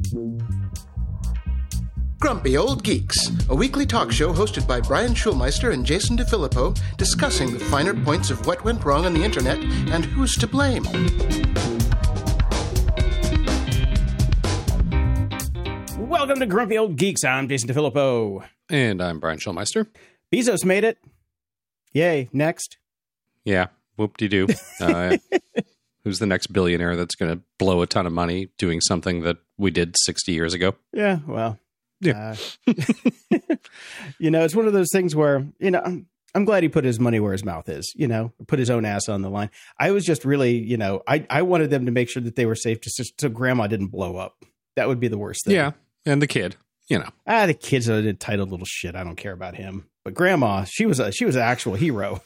Grumpy Old Geeks, a weekly talk show hosted by Brian Schulmeister and Jason DeFilippo, discussing the finer points of what went wrong on the internet and who's to blame. Welcome to Grumpy Old Geeks. I'm Jason DeFilippo. And I'm Brian Schulmeister. Bezos made it. Yay. Next. Yeah. Whoop-de-doo. Who's the next billionaire that's going to blow a ton of money doing something that we did 60 years ago? Yeah, well. Yeah. It's one of those things where, I'm glad he put his money where his mouth is, put his own ass on the line. I was just really, I wanted them to make sure that they were safe so grandma didn't blow up. That would be the worst thing. Yeah. And the kid, the kid's an entitled little shit. I don't care about him. But grandma, she was an actual hero.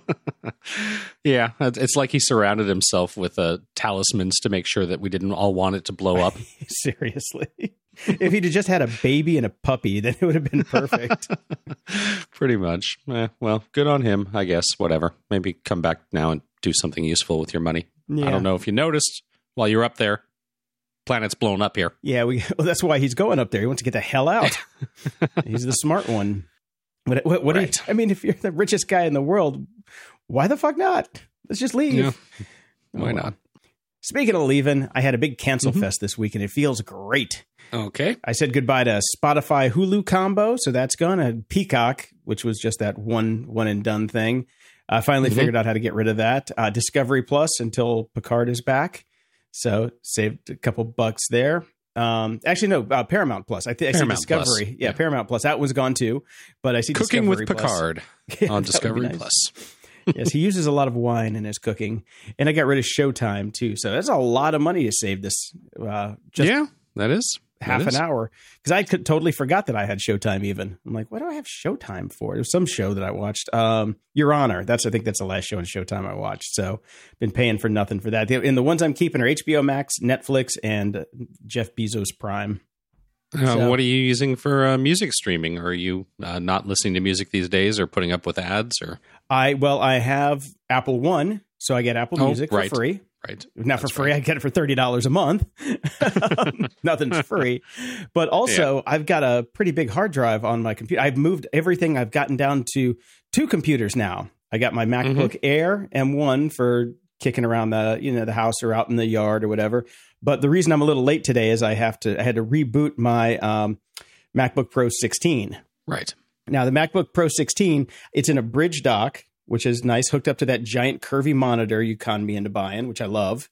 Yeah. It's like he surrounded himself with talismans to make sure that we didn't all want it to blow up. Seriously. If he'd just had a baby and a puppy, then it would have been perfect. Pretty much. Well, good on him, I guess. Whatever. Maybe come back now and do something useful with your money. Yeah. I don't know if you noticed while you're up there. Planet's blown up here. Yeah, that's why he's going up there. He wants to get the hell out. He's the smart one. What right. If you're the richest guy in the world, why the fuck not? Let's just leave. Yeah. Why not? Speaking of leaving, I had a big cancel fest this week, and it feels great. Okay. I said goodbye to Spotify Hulu combo, so that's gone. And Peacock, which was just that one and done thing. I finally figured out how to get rid of that. Discovery Plus until Picard is back. So saved a couple bucks there. Actually, no, Paramount Plus. I see Discovery. Plus. Yeah, Paramount Plus. That was gone too. But I see Cooking Discovery with Picard on Discovery Plus. Yes, he uses a lot of wine in his cooking. And I got rid of Showtime too. So that's a lot of money to save this. Yeah, that is. Half an hour. Because I totally forgot that I had Showtime even. I'm like, what do I have Showtime for? There's some show that I watched. Your Honor. I think that's the last show on Showtime I watched. So been paying for nothing for that. And the ones I'm keeping are HBO Max, Netflix, and Jeff Bezos Prime. What are you using for music streaming? Or are you not listening to music these days or putting up with ads? Or I have Apple One, so I get Apple Music for free. Right. Not for free. Right. I get it for $30 a month. Nothing's free. But also, I've got a pretty big hard drive on my computer. I've moved everything. I've gotten down to 2 computers now. I got my MacBook Air M1 for kicking around the house or out in the yard or whatever. But the reason I'm a little late today is I had to reboot my MacBook Pro 16. Right. Now, the MacBook Pro 16, it's in a bridge dock, which is nice, hooked up to that giant curvy monitor you conned me into buying, which I love.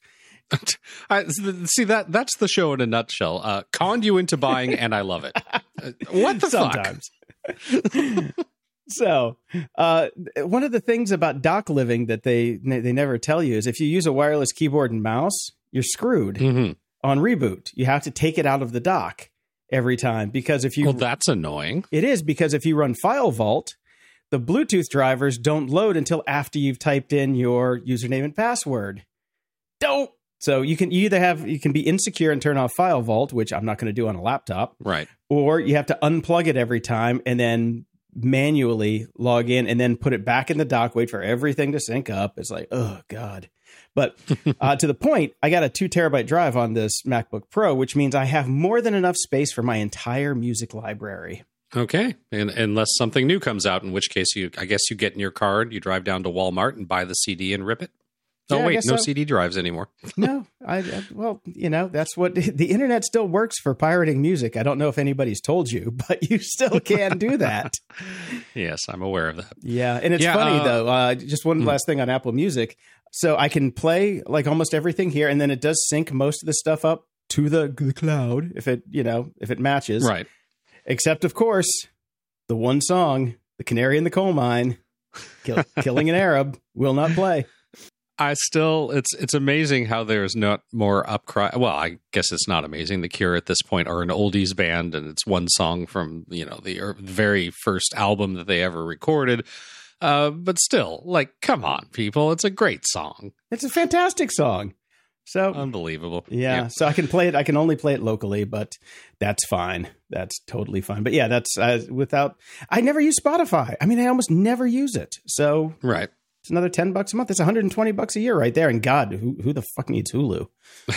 See, that's the show in a nutshell. Conned you into buying, and I love it. What the Sometimes. Fuck? So, one of the things about dock living that they never tell you is if you use a wireless keyboard and mouse, you're screwed on reboot. You have to take it out of the dock every time because if you... Well, that's annoying. It is because if you run File Vault... The Bluetooth drivers don't load until after you've typed in your username and password. Don't. So you can be insecure and turn off File Vault, which I'm not going to do on a laptop. Right. Or you have to unplug it every time and then manually log in and then put it back in the dock, wait for everything to sync up. It's like, oh, God. But to the point, I got a 2 terabyte drive on this MacBook Pro, which means I have more than enough space for my entire music library. Okay. And unless something new comes out, in which case I guess you get in your car, you drive down to Walmart and buy the CD and rip it. Oh, wait, no CD drives anymore. No, that's what the internet still works for pirating music. I don't know if anybody's told you, but you still can do that. Yes, I'm aware of that. Yeah. And it's funny though. Just one last thing on Apple Music. So I can play like almost everything here. And then it does sync most of the stuff up to the cloud if it matches. Right. Except, of course, the one song, The Canary in the Coal Mine, Killing an Arab, will not play. It's amazing how there's not more upcry. Well, I guess it's not amazing. The Cure at this point are an oldies band, and it's one song from, the very first album that they ever recorded. But still, come on, people. It's a great song. It's a fantastic song. So unbelievable. Yeah. So I can play it. I can only play it locally, but that's fine. That's totally fine. But yeah, that's I never use Spotify. I almost never use it. So right. It's another $10 a month. It's $120 a year right there. And God, who the fuck needs Hulu?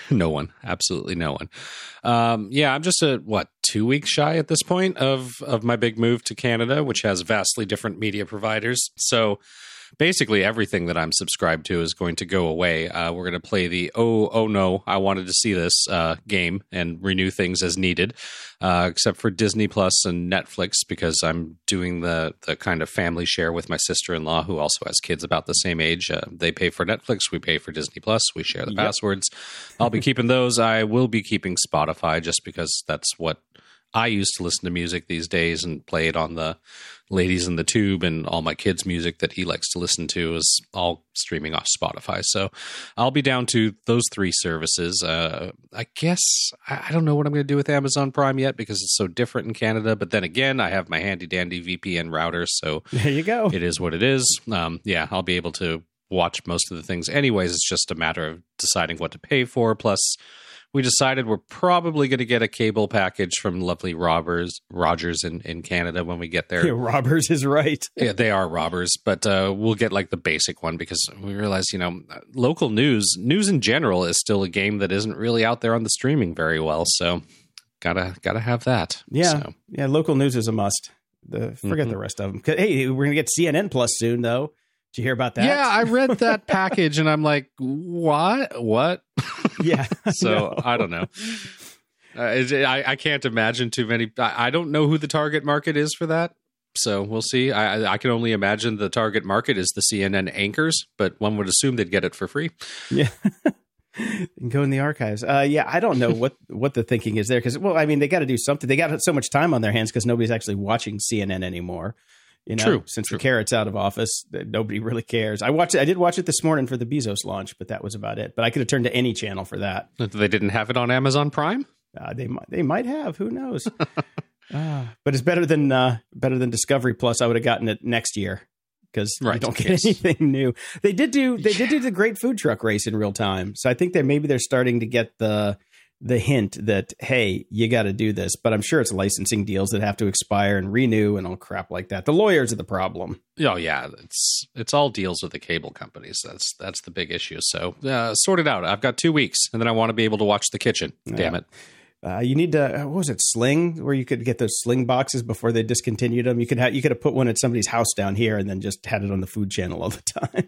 No one. Absolutely no one. I'm just 2 weeks shy at this point of my big move to Canada, which has vastly different media providers. So basically everything that I'm subscribed to is going to go away. We're going to play the Oh No, I Wanted to See This game and renew things as needed, except for Disney Plus and Netflix, because I'm doing the kind of family share with my sister-in-law, who also has kids about the same age. They pay for Netflix, we pay for Disney Plus, we share the passwords. I'll be keeping those. I will be keeping Spotify just because that's what I used to listen to music these days and play it on the Ladies in the Tube, and all my kids' music that he likes to listen to is all streaming off Spotify. So I'll be down to those 3 services. I guess I don't know what I'm going to do with Amazon Prime yet because it's so different in Canada. But then again, I have my handy dandy VPN router. So there you go. It is what it is. I'll be able to watch most of the things anyways. It's just a matter of deciding what to pay for. Plus, we decided we're probably going to get a cable package from lovely Rogers in Canada when we get there. Yeah, Robbers is right. Yeah, they are robbers, but we'll get like the basic one because we realize, local news in general is still a game that isn't really out there on the streaming very well. So gotta have that. Yeah, yeah. Local news is a must. Forget the rest of them. Hey, we're gonna get CNN Plus soon, though. Did you hear about that? Yeah, I read that package and I'm like, what? Yeah. So no. I don't know. I can't imagine too many. I don't know who the target market is for that. So we'll see. I can only imagine the target market is the CNN anchors, but one would assume they'd get it for free. Yeah. You can go in the archives. I don't know what the thinking is there because, they got to do something. They got so much time on their hands because nobody's actually watching CNN anymore. Since the carrot's out of office, nobody really cares. I did watch it this morning for the Bezos launch, but that was about it. But I could have turned to any channel for that. They didn't have it on Amazon Prime? They might have. Who knows? But it's better than Discovery Plus. I would have gotten it next year because you don't get anything new. They did do the Great Food Truck Race in real time, so I think that maybe they're starting to get the hint that, hey, you got to do this. But I'm sure it's licensing deals that have to expire and renew and all crap like that. The lawyers are the problem. Oh, yeah. It's all deals with the cable companies. That's the big issue. So sort it out. I've got 2 weeks, and then I want to be able to watch The Kitchen. Damn it. You need to, what was it, Sling, where you could get those Sling boxes before they discontinued them. You could have put one at somebody's house down here and then just had it on the Food Channel all the time.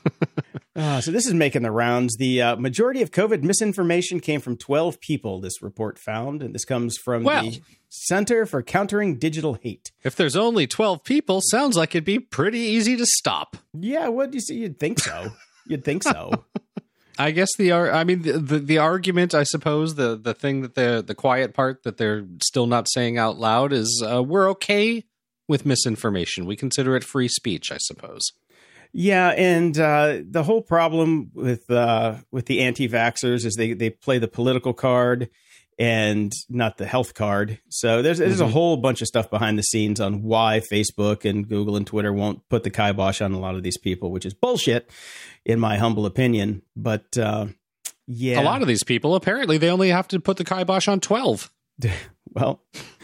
So this is making the rounds. The majority of COVID misinformation came from 12 people, this report found. And this comes from the Center for Countering Digital Hate. If there's only 12 people, sounds like it'd be pretty easy to stop. Yeah, what do you see? You'd think so. You'd think so. I guess the argument, I suppose, the thing that the quiet part that they're still not saying out loud is we're okay with misinformation. We consider it free speech, I suppose. Yeah, and the whole problem with the anti-vaxxers is they play the political card and not the health card. So there's a whole bunch of stuff behind the scenes on why Facebook and Google and Twitter won't put the kibosh on a lot of these people, which is bullshit, in my humble opinion. But a lot of these people, apparently, they only have to put the kibosh on 12. Well,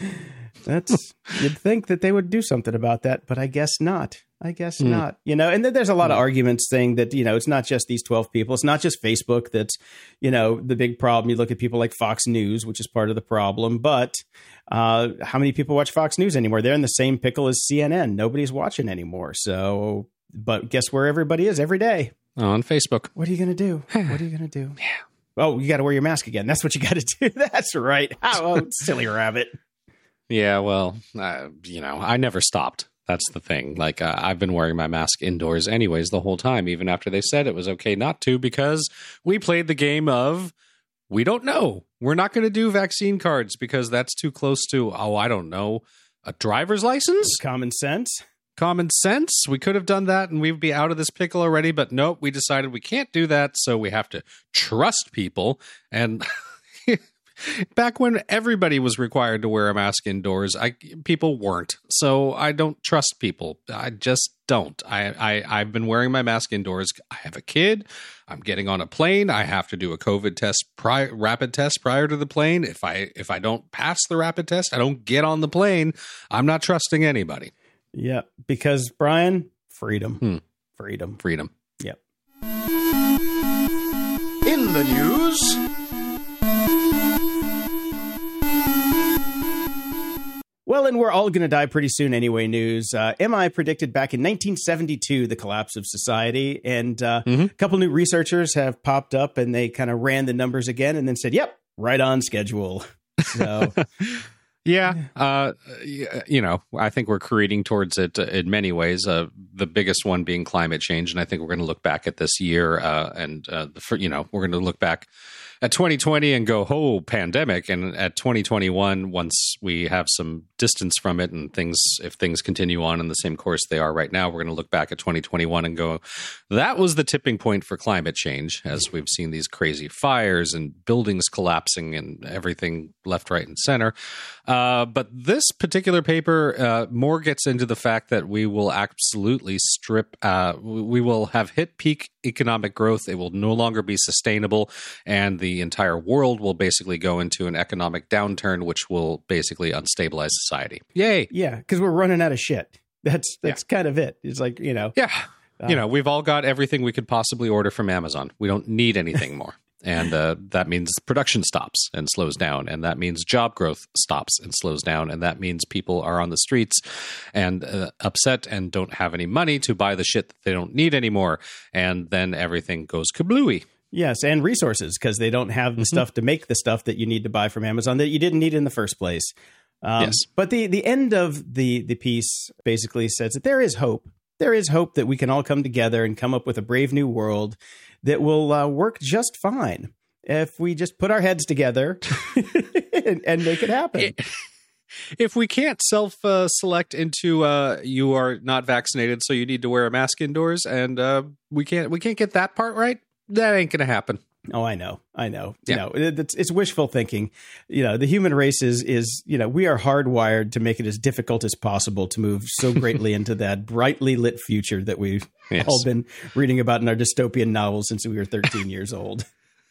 you'd think that they would do something about that, but I guess not. Not, and then there's a lot of arguments saying that, it's not just these 12 people. It's not just Facebook that's, the big problem. You look at people like Fox News, which is part of the problem. But how many people watch Fox News anymore? They're in the same pickle as CNN. Nobody's watching anymore. So, but guess where everybody is every day? On Facebook. What are you going to do? Yeah. Oh, you got to wear your mask again. That's what you got to do. That's right. Oh, silly rabbit. Yeah, well, I never stopped. That's the thing. Like, I've been wearing my mask indoors anyways the whole time, even after they said it was okay not to, because we played the game of, we don't know. We're not going to do vaccine cards because that's too close to, I don't know, a driver's license? Common sense. We could have done that and we'd be out of this pickle already, but nope, we decided we can't do that, so we have to trust people. And back when everybody was required to wear a mask indoors, people weren't. So I don't trust people. I just don't. I've been wearing my mask indoors. I have a kid. I'm getting on a plane. I have to do a COVID test, rapid test prior to the plane. If I don't pass the rapid test, I don't get on the plane. I'm not trusting anybody. Yeah, because Brian, freedom. Freedom. Yep. In the news. Well, and we're all going to die pretty soon anyway news. MI predicted back in 1972 the collapse of society, and a couple new researchers have popped up, and they kind of ran the numbers again and then said, yep, right on schedule. So... Yeah, I think we're careening towards it in many ways. The biggest one being climate change, and I think we're going to look back at this year, we're going to look back at 2020 and go, oh, pandemic, and at 2021, once we have some distance from it, and if things continue on in the same course they are right now, we're going to look back at 2021 and go, that was the tipping point for climate change, as we've seen these crazy fires and buildings collapsing and everything left, right, and center. But this particular paper more gets into the fact that we will absolutely we will have hit peak economic growth. It will no longer be sustainable, and the entire world will basically go into an economic downturn, which will basically unstabilize society. Yay. Yeah, because we're running out of shit. That's kind of it. It's like, Yeah. We've all got everything we could possibly order from Amazon. We don't need anything more. And that means production stops and slows down. And that means job growth stops and slows down. And that means people are on the streets and upset and don't have any money to buy the shit that they don't need anymore. And then everything goes kablooey. Yes, and resources, because they don't have the stuff to make the stuff that you need to buy from Amazon that you didn't need in the first place. Yes. But the end of the piece basically says that there is hope. There is hope that we can all come together and come up with a brave new world that will work just fine if we just put our heads together and make it happen. If we can't self-select into you are not vaccinated, so you need to wear a mask indoors, and we can't get that part right, that ain't going to happen. Oh, I know. Yeah. It's wishful thinking. The human race is we are hardwired to make it as difficult as possible to move so greatly into that brightly lit future that we've all been reading about in our dystopian novels since we were 13 years old.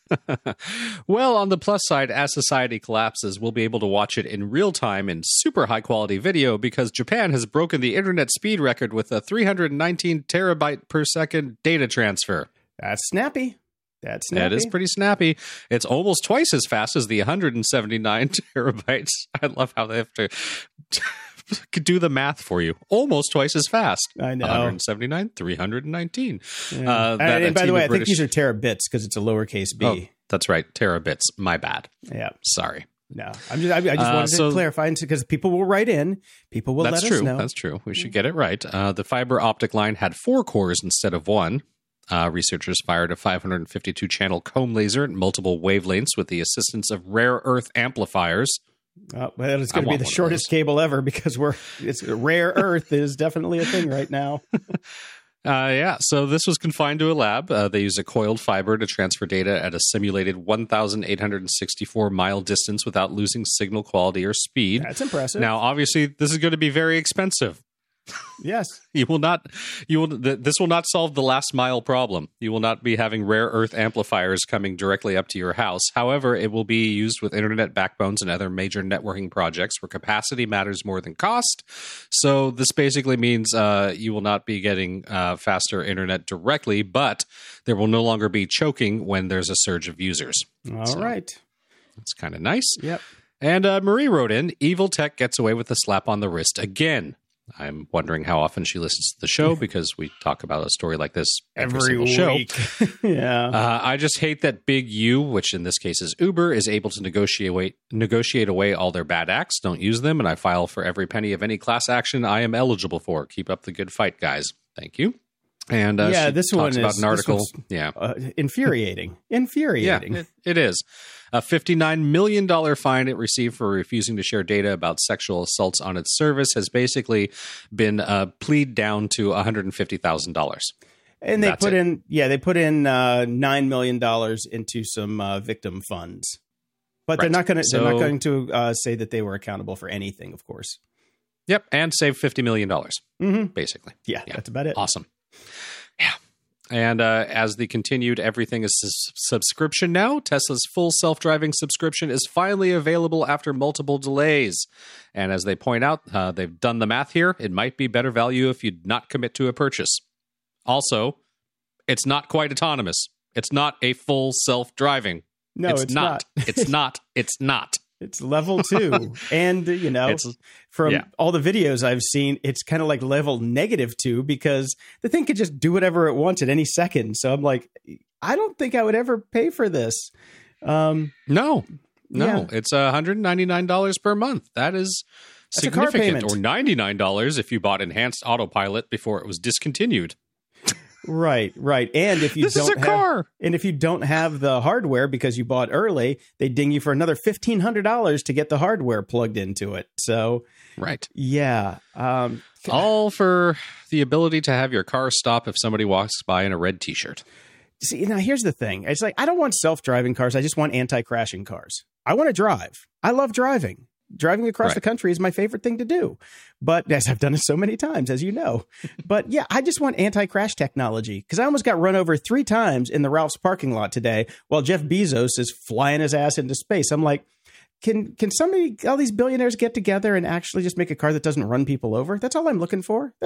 Well, on the plus side, as society collapses, we'll be able to watch it in real time in super high quality video because Japan has broken the internet speed record with a 319 terabyte per second data transfer. That's snappy. That is pretty snappy. It's almost twice as fast as the 179 terabytes. I love how they have to do the math for you. Almost twice as fast. I know. 179, 319. Yeah. And by the way, I think these are terabits because it's a lowercase b. Oh, that's right. Terabits. My bad. Yeah. Sorry. No, I just wanted to clarify because people will write in. People will let us know. That's true. We should get it right. The fiber optic line had 4 cores instead of 1. Researchers fired a 552-channel comb laser at multiple wavelengths with the assistance of rare earth amplifiers. Well, it's going to be the shortest cable ever because rare earth is definitely a thing right now. So this was confined to a lab. They used a coiled fiber to transfer data at a simulated 1,864-mile distance without losing signal quality or speed. That's impressive. Now, obviously, this is going to be very expensive. Yes. This will not solve the last mile problem. You will not be having rare earth amplifiers coming directly up to your house. However, it will be used with internet backbones and other major networking projects where capacity matters more than cost. So this basically means you will not be getting faster internet directly, but there will no longer be choking when there's a surge of users. All right. That's kind of nice. Yep. And Marie wrote in, evil tech gets away with a slap on the wrist again. I'm wondering how often she listens to the show because we talk about a story like this every single week. Show. Yeah. I just hate that Big U, which in this case is Uber, is able to negotiate away all their bad acts. Don't use them, and I file for every penny of any class action I am eligible for. Keep up the good fight, guys. Thank you. And this talks one about is an article. Infuriating. Yeah, it is. A $59 million fine it received for refusing to share data about sexual assaults on its service has basically been plead down to $150,000. And they put in $9 million into some victim funds, but they're not going to say that they were accountable for anything, of course. Yep, and save $50 million, basically. Yeah, that's about it. Awesome. Yeah. And as the continued everything is subscription now, Tesla's full self-driving subscription is finally available after multiple delays. And as they point out, they've done the math here. It might be better value if you not commit to a purchase. Also, it's not quite autonomous. It's not a full self-driving. No, it's not. It's not. It's not. It's level 2. And, from all the videos I've seen, it's kind of like level -2 because the thing could just do whatever it wants at any second. So I'm like, I don't think I would ever pay for this. No, it's $199 per month. That is significant. Or $99 if you bought enhanced autopilot before it was discontinued. Right. And if you and if you don't have the hardware because you bought early, they ding you for another $1,500 to get the hardware plugged into it. So, right. Yeah. All for the ability to have your car stop if somebody walks by in a red T-shirt. See, now here's the thing. It's like, I don't want self-driving cars. I just want anti-crashing cars. I want to drive. I love driving. Driving across the country is my favorite thing to do. But as I've done it so many times, as you know. But yeah, I just want anti-crash technology because I almost got run over 3 times in the Ralph's parking lot today while Jeff Bezos is flying his ass into space. I'm like, can somebody, all these billionaires get together and actually just make a car that doesn't run people over? That's all I'm looking for.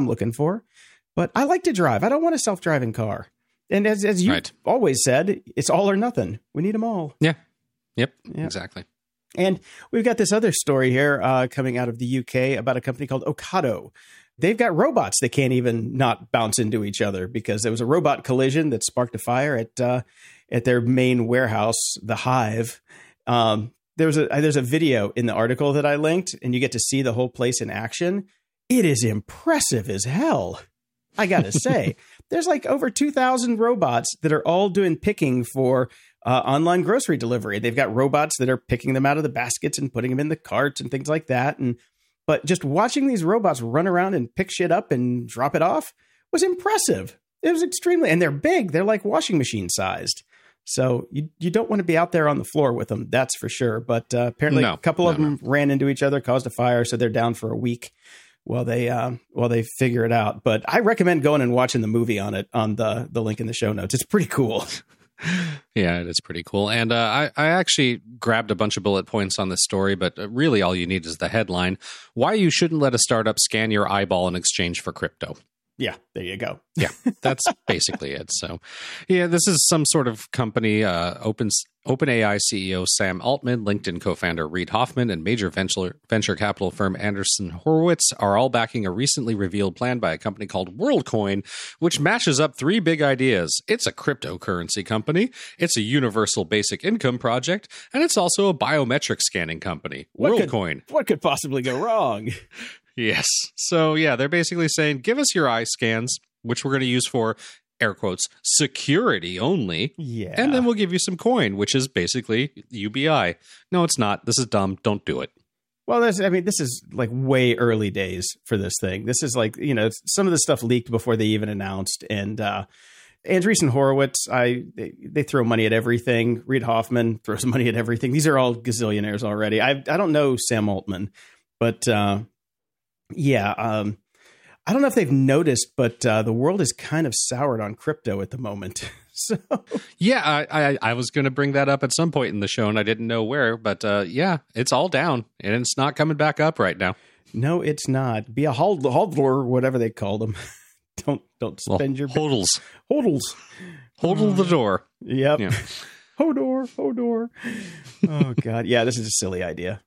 But I like to drive. I don't want a self-driving car. And as you always said, it's all or nothing. We need them all. Yeah. Yep. Exactly. And we've got this other story here coming out of the UK about a company called Ocado. They've got robots that can't even not bounce into each other because there was a robot collision that sparked a fire at their main warehouse, the Hive. There's a video in the article that I linked, and you get to see the whole place in action. It is impressive as hell. I got to say, there's like over 2,000 robots that are all doing picking for online grocery delivery. They've got robots that are picking them out of the baskets and putting them in the carts and things like that. But just watching these robots run around and pick shit up and drop it off was impressive. It was extremely, and they're big. They're like washing machine sized. So you don't want to be out there on the floor with them. That's for sure. But apparently a couple of them ran into each other, caused a fire. So they're down for a week while they figure it out. But I recommend going and watching the movie on it on the link in the show notes. It's pretty cool. Yeah, it is pretty cool. And I actually grabbed a bunch of bullet points on this story, but really all you need is the headline. Why you shouldn't let a startup scan your eyeball in exchange for crypto. Yeah, there you go. Yeah, that's basically it. So, yeah, this is some sort of company. OpenAI CEO Sam Altman, LinkedIn co-founder Reid Hoffman, and major venture capital firm Andreessen Horowitz are all backing a recently revealed plan by a company called WorldCoin, which matches up 3 big ideas. It's a cryptocurrency company, it's a universal basic income project, and it's also a biometric scanning company. WorldCoin. What could possibly go wrong? Yes. So, yeah, they're basically saying, give us your eye scans, which we're going to use for, air quotes, security only. Yeah. And then we'll give you some coin, which is basically UBI. No, it's not. This is dumb. Don't do it. Well, this is like way early days for this thing. This is like, some of the stuff leaked before they even announced. And Andreessen Horowitz, they throw money at everything. Reid Hoffman throws money at everything. These are all gazillionaires already. I don't know Sam Altman, but I don't know if they've noticed, but the world is kind of soured on crypto at the moment. So yeah, I was going to bring that up at some point in the show, and I didn't know where. But yeah, it's all down, and it's not coming back up right now. No, it's not. Be a hodler, whatever they call them. Don't spend your hodls. Hodl the door. Yep. Yeah. Hodor. Oh God, yeah, this is a silly idea.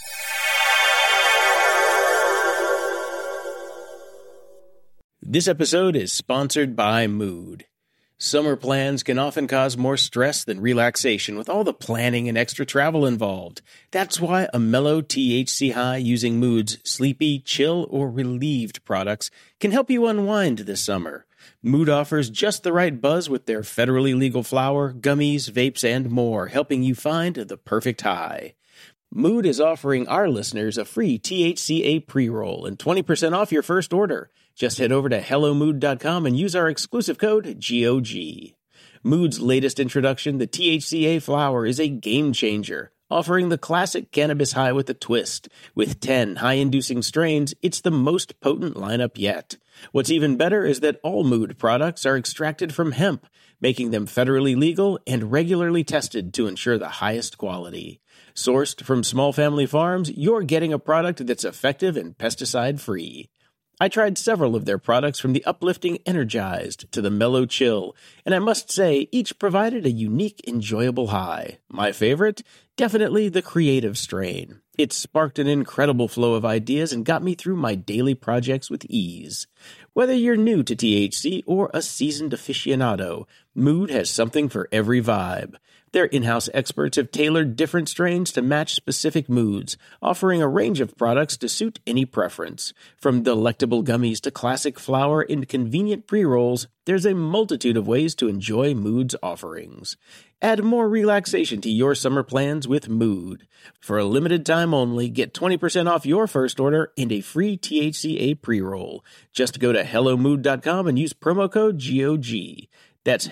This episode is sponsored by Mood. Summer plans can often cause more stress than relaxation with all the planning and extra travel involved. That's why a mellow THC high using Mood's sleepy, chill, or relieved products can help you unwind this summer. Mood offers just the right buzz with their federally legal flower, gummies, vapes, and more, helping you find the perfect high. Mood is offering our listeners a free THCA pre-roll and 20% off your first order. Just head over to HelloMood.com and use our exclusive code GOG. Mood's latest introduction, the THCA flower, is a game changer, offering the classic cannabis high with a twist. With 10 high-inducing strains, it's the most potent lineup yet. What's even better is that all Mood products are extracted from hemp, making them federally legal and regularly tested to ensure the highest quality. Sourced from small family farms, you're getting a product that's effective and pesticide-free. I tried several of their products, from the uplifting Energized to the mellow Chill, and I must say each provided a unique, enjoyable high. My favorite? Definitely the Creative strain. It sparked an incredible flow of ideas and got me through my daily projects with ease. Whether you're new to THC or a seasoned aficionado, Mood has something for every vibe. Their in-house experts have tailored different strains to match specific moods, offering a range of products to suit any preference. From delectable gummies to classic flower and convenient pre-rolls, there's a multitude of ways to enjoy Mood's offerings. Add more relaxation to your summer plans with Mood. For a limited time only, get 20% off your first order and a free THCA pre-roll. Just go to HelloMood.com and use promo code GOG. That's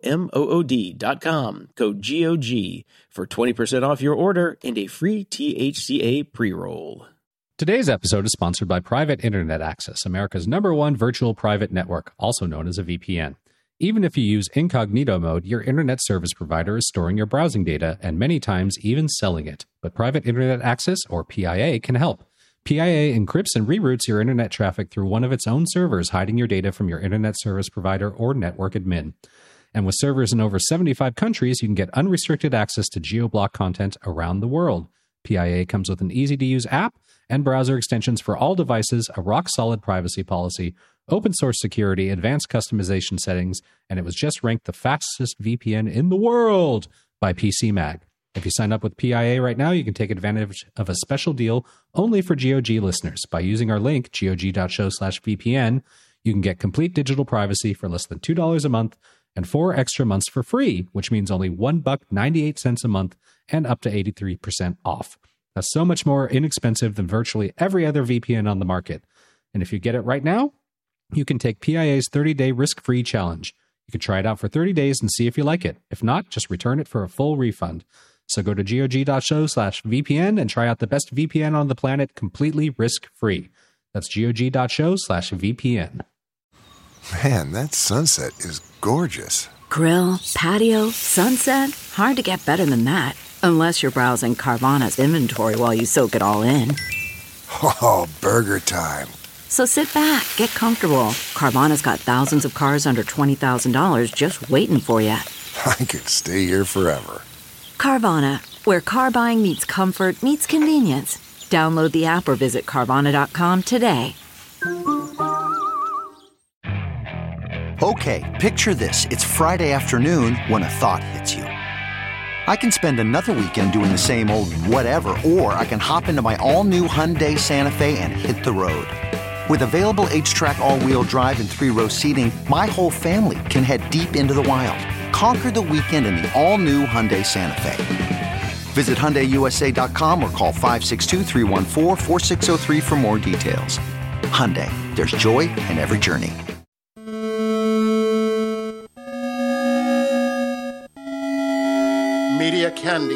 HelloMood.com, code GOG, for 20% off your order and a free THCA pre-roll. Today's episode is sponsored by Private Internet Access, America's #1 virtual private network, also known as a VPN. Even if you use incognito mode, your internet service provider is storing your browsing data and many times even selling it. But Private Internet Access, or PIA, can help. PIA encrypts and reroutes your internet traffic through one of its own servers, hiding your data from your internet service provider or network admin. And with servers in over 75 countries, you can get unrestricted access to geo-block content around the world. PIA comes with an easy-to-use app and browser extensions for all devices, a rock-solid privacy policy, open-source security, advanced customization settings, and it was just ranked the fastest VPN in the world by PC Mag. If you sign up with PIA right now, you can take advantage of a special deal only for GOG listeners. By using our link, gog.show/VPN, you can get complete digital privacy for less than $2 a month and 4 extra months for free, which means only $1.98 a month and up to 83% off. That's so much more inexpensive than virtually every other VPN on the market. And if you get it right now, you can take PIA's 30-day risk-free challenge. You can try it out for 30 days and see if you like it. If not, just return it for a full refund. So go to gog.show/VPN and try out the best VPN on the planet completely risk-free. That's gog.show/VPN. Man, that sunset is gorgeous. Grill, patio, sunset. Hard to get better than that. Unless you're browsing Carvana's inventory while you soak it all in. Oh, burger time. So sit back, get comfortable. Carvana's got thousands of cars under $20,000 just waiting for you. I could stay here forever. Carvana, where car buying meets comfort, meets convenience. Download the app or visit Carvana.com today. Okay, picture this. It's Friday afternoon when a thought hits you. I can spend another weekend doing the same old whatever, or I can hop into my all-new Hyundai Santa Fe and hit the road. With available H-Track all-wheel drive and 3-row seating, my whole family can head deep into the wild. Conquer the weekend in the all-new Hyundai Santa Fe. Visit HyundaiUSA.com or call 562-314-4603 for more details. Hyundai, there's joy in every journey. Media Candy.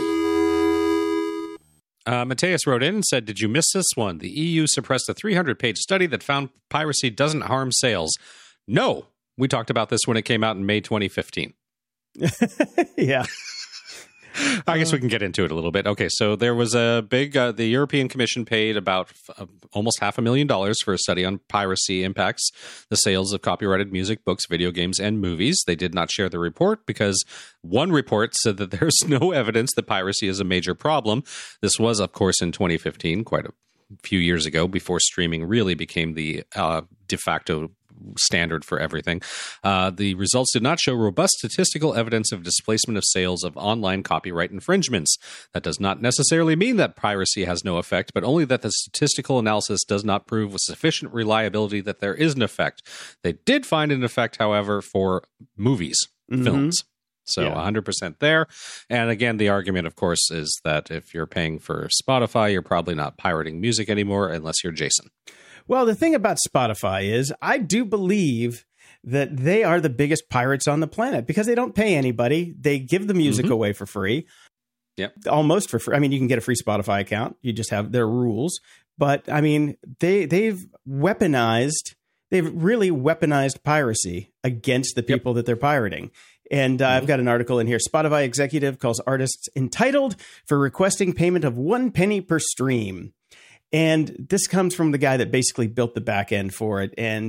Matthias wrote in and said, did you miss this one? The EU suppressed a 300-page study that found piracy doesn't harm sales. No, we talked about this when it came out in May 2015. Yeah. I guess we can get into it a little bit. Okay, so there was a big, the European Commission paid about almost $500,000 for a study on piracy impacts the sales of copyrighted music, books, video games, and movies. They did not share the report because one report said that there's no evidence that piracy is a major problem. This was, of course, in 2015, quite a few years ago, before streaming really became the de facto standard for everything. The results did not show robust statistical evidence of displacement of sales of online copyright infringements. That does not necessarily mean that piracy has no effect, but only that the statistical analysis does not prove with sufficient reliability that there is an effect. They did find an effect, however, for movies, films. So 100% there. And again, the argument, of course, is that if you're paying for Spotify, you're probably not pirating music anymore unless you're Jason. Well, the thing about Spotify is I do believe that they are the biggest pirates on the planet because they don't pay anybody. They give the music away for free. Yep. Almost for free. I mean, you can get a free Spotify account. You just have their rules. But I mean, they've really weaponized piracy against the people that they're pirating. And I've got an article in here. Spotify executive calls artists entitled for requesting payment of 1 penny per stream. And this comes from the guy that basically built the back end for it. And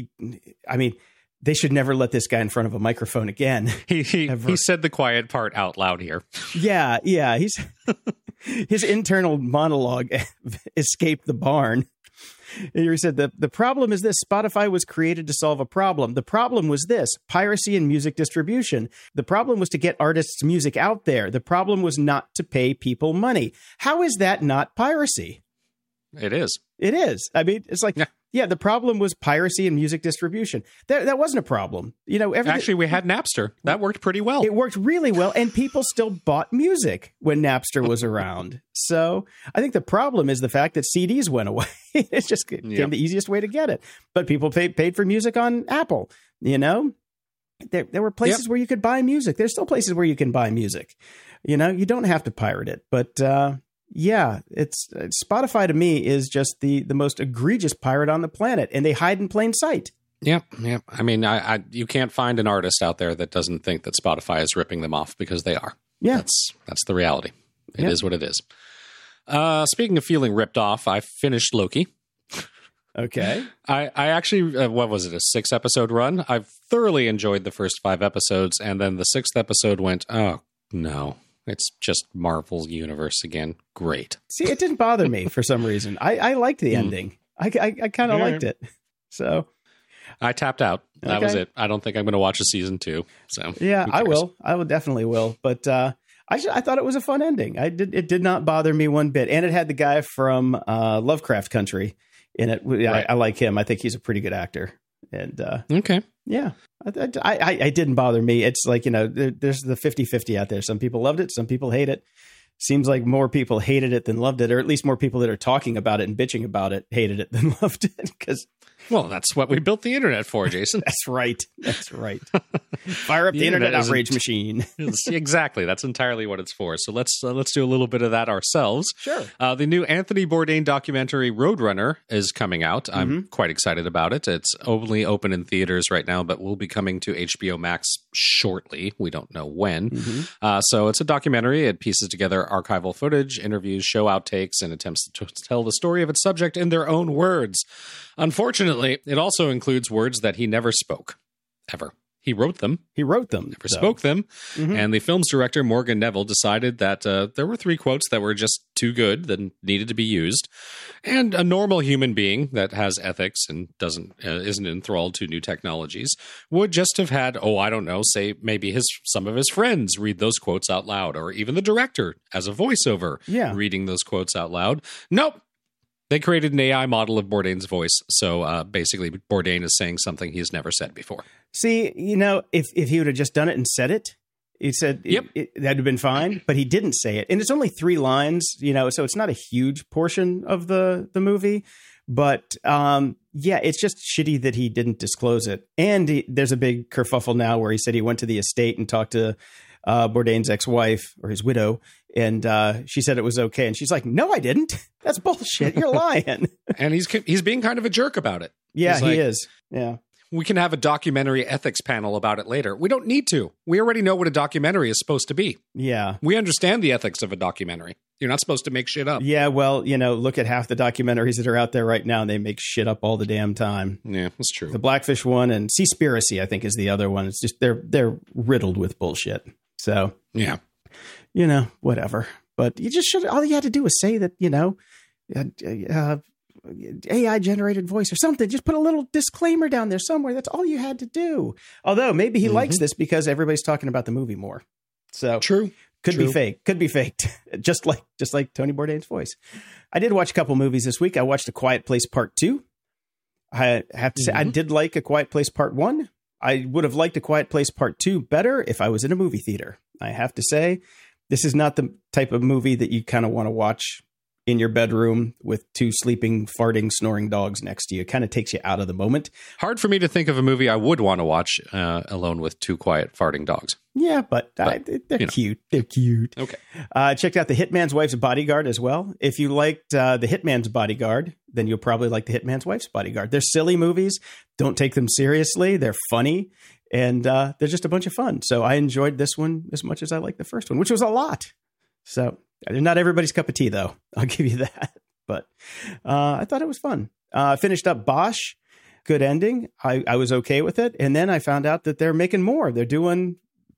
they should never let this guy in front of a microphone again. He said the quiet part out loud here. Yeah. His internal monologue escaped the barn. And he said, the problem is this: Spotify was created to solve a problem. The problem was this: piracy and music distribution. The problem was to get artists' music out there. The problem was not to pay people money. How is that not piracy? It is. It is. I mean, it's like, yeah, the problem was piracy and music distribution. That wasn't a problem. Actually, we had Napster. That worked pretty well. It worked really well, and people still bought music when Napster was around. So I think the problem is the fact that CDs went away. It just became the easiest way to get it. But people paid for music on Apple, There were places where you could buy music. There's still places where you can buy music. You don't have to pirate it. But it's Spotify to me is just the most egregious pirate on the planet, and they hide in plain sight. Yeah. I mean, you can't find an artist out there that doesn't think that Spotify is ripping them off, because they are. Yeah, that's the reality. It is what it is. Speaking of feeling ripped off, I finished Loki. Okay. I actually, what was it, a 6-episode run? I've thoroughly enjoyed the first 5 episodes, and then the 6th episode went, oh no. It's just Marvel's universe again. Great. See, it didn't bother me for some reason. I liked the ending. I kind of liked it. So I tapped out. That was it. I don't think I'm going to watch a season 2. So yeah, I will. I will definitely will. But I thought it was a fun ending. It did not bother me one bit, and it had the guy from Lovecraft Country in it. Right. I like him. I think he's a pretty good actor. And okay. Yeah, I didn't bother me. It's like, there's the 50-50 out there. Some people loved it. Some people hate it. Seems like more people hated it than loved it, or at least more people that are talking about it and bitching about it hated it than loved it. Well, that's what we built the internet for, Jason. That's right. Fire up the internet outrage machine. Exactly. That's entirely what it's for. So let's do a little bit of that ourselves. Sure. The new Anthony Bourdain documentary Roadrunner is coming out. I'm quite excited about it. It's only open in theaters right now, but will be coming to HBO Max shortly. We don't know when. So it's a documentary. It pieces together archival footage, interviews, show outtakes, and attempts to tell the story of its subject in their own words. Unfortunately, it also includes words that he never spoke, ever. He wrote them. Never spoke them. And the film's director, Morgan Neville, decided that there were 3 quotes that were just too good that needed to be used. And a normal human being that has ethics and isn't enthralled to new technologies would just have had, say maybe some of his friends read those quotes out loud, or even the director as a voiceover reading those quotes out loud. Nope. They created an AI model of Bourdain's voice. So basically, Bourdain is saying something he's never said before. See, if he would have just done it and said it, he said that'd have been fine. But he didn't say it. And it's only 3 lines, so it's not a huge portion of the movie. But it's just shitty that he didn't disclose it. And there's a big kerfuffle now where he said he went to the estate and talked to Bourdain's ex-wife, or his widow, and she said it was okay. And she's like, no, I didn't. That's bullshit. You're lying. And he's being kind of a jerk about it. Yeah, he is. Yeah. We can have a documentary ethics panel about it later. We don't need to. We already know what a documentary is supposed to be. Yeah. We understand the ethics of a documentary. You're not supposed to make shit up. Yeah, well, look at half the documentaries that are out there right now, and they make shit up all the damn time. Yeah, that's true. The Blackfish one and Seaspiracy, I think, is the other one. It's just they're riddled with bullshit. So, yeah. Whatever. But all you had to do was say that, AI generated voice or something. Just put a little disclaimer down there somewhere. That's all you had to do. Although maybe he likes this because everybody's talking about the movie more. So true. Could be fake. Could be faked. just like Tony Bourdain's voice. I did watch a couple movies this week. I watched A Quiet Place Part 2. I have to say I did like A Quiet Place Part 1. I would have liked A Quiet Place Part 2 better if I was in a movie theater. I have to say, this is not the type of movie that you kind of want to watch in your bedroom with 2 sleeping, farting, snoring dogs next to you. It kind of takes you out of the moment. Hard for me to think of a movie I would want to watch alone with 2 quiet, farting dogs. Yeah, but they're cute. They're cute. Okay. Checked out The Hitman's Wife's Bodyguard as well. If you liked The Hitman's Bodyguard, then you'll probably like The Hitman's Wife's Bodyguard. They're silly movies. Don't take them seriously. They're funny. And they're just a bunch of fun. So I enjoyed this one as much as I liked the first one, which was a lot. So they're not everybody's cup of tea, though. I'll give you that. but I thought it was fun. Finished up Bosch. Good ending. I was okay with it. And then I found out that they're making more. They're doing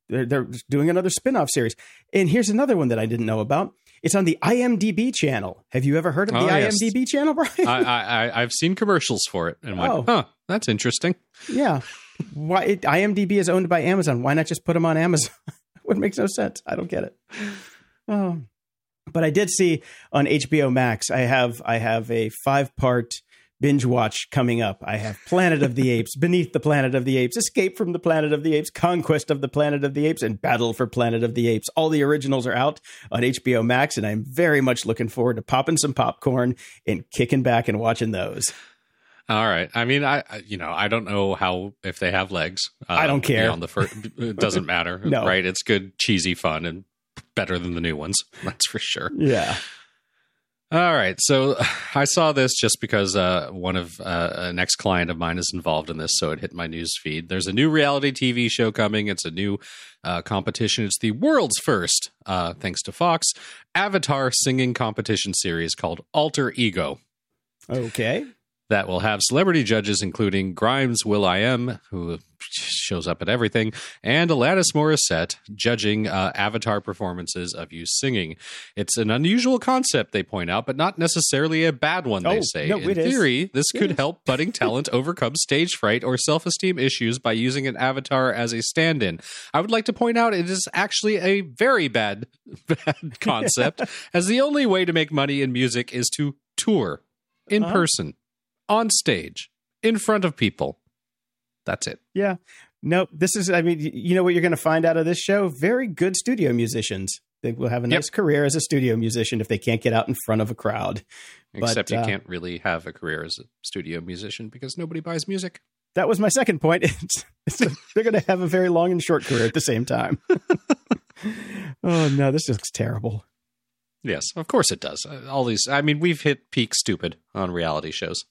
another spin-off series. And here's another one that I didn't know about. It's on the IMDb channel. Have you ever heard of the IMDb channel, Brian? I've seen commercials for it and went, that's interesting. Yeah. Why IMDb is owned by Amazon. Why not just put them on Amazon? It makes no sense. I don't get it. Oh. But I did see on HBO Max, I have a 5-part binge watch coming up. I have Planet of the Apes, Beneath the Planet of the Apes, Escape from the Planet of the Apes, Conquest of the Planet of the Apes, and Battle for Planet of the Apes. All the originals are out on HBO Max, and I'm very much looking forward to popping some popcorn and kicking back and watching those. All right. I mean, I don't know if they have legs. I don't care. It doesn't matter. No. Right? It's good, cheesy fun, and better than the new ones. That's for sure. Yeah. All right. So I saw this just because one of an ex-client of mine is involved in this, so it hit my news feed. There's a new reality TV show coming. It's a new competition. It's the world's first, thanks to Fox, Avatar singing competition series called Alter Ego. Okay. That will have celebrity judges including Grimes Will.i.am, who shows up at everything, and Alanis Morissette judging Avatar performances of you singing. It's an unusual concept, they point out, but not necessarily a bad one, they say. No, in theory, this could help budding talent overcome stage fright or self-esteem issues by using an avatar as a stand-in. I would like to point out it is actually a very bad concept, as the only way to make money in music is to tour in person. On stage, in front of people. That's it. Yeah. No, this is, I mean, you know what you're going to find out of this show? Very good studio musicians. They will have a nice career as a studio musician if they can't get out in front of a crowd. Except you can't really have a career as a studio musician because nobody buys music. That was my second point. They're going to have a very long and short career at the same time. Oh, no, this looks terrible. Yes, of course it does. All these, I mean, we've hit peak stupid on reality shows.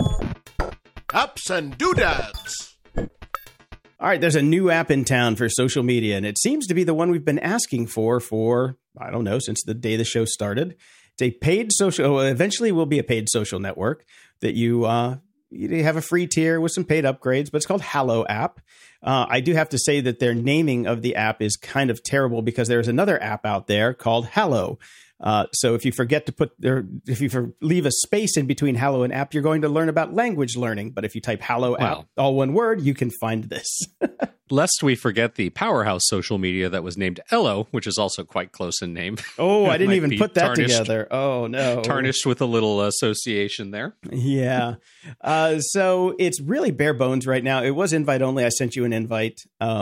Ups and doodads. All right, there's a new app in town for social media, and it seems to be the one we've been asking for, I don't know, since the day the show started. It's a paid social, eventually will be a paid social network that you have a free tier with some paid upgrades, but it's called Hallo app. I do have to say that their naming of the app is kind of terrible because there's another app out there called Hallo. So if you forget to leave a space in between Hallo and app, you're going to learn about language learning. But if you type Hallo app, all one word, you can find this. Lest we forget the powerhouse social media that was named Ello, which is also quite close in name. Oh, I didn't even put that together. Oh, no. Tarnished with a little association there. Yeah. So it's really bare bones right now. It was invite only. I sent you an invite.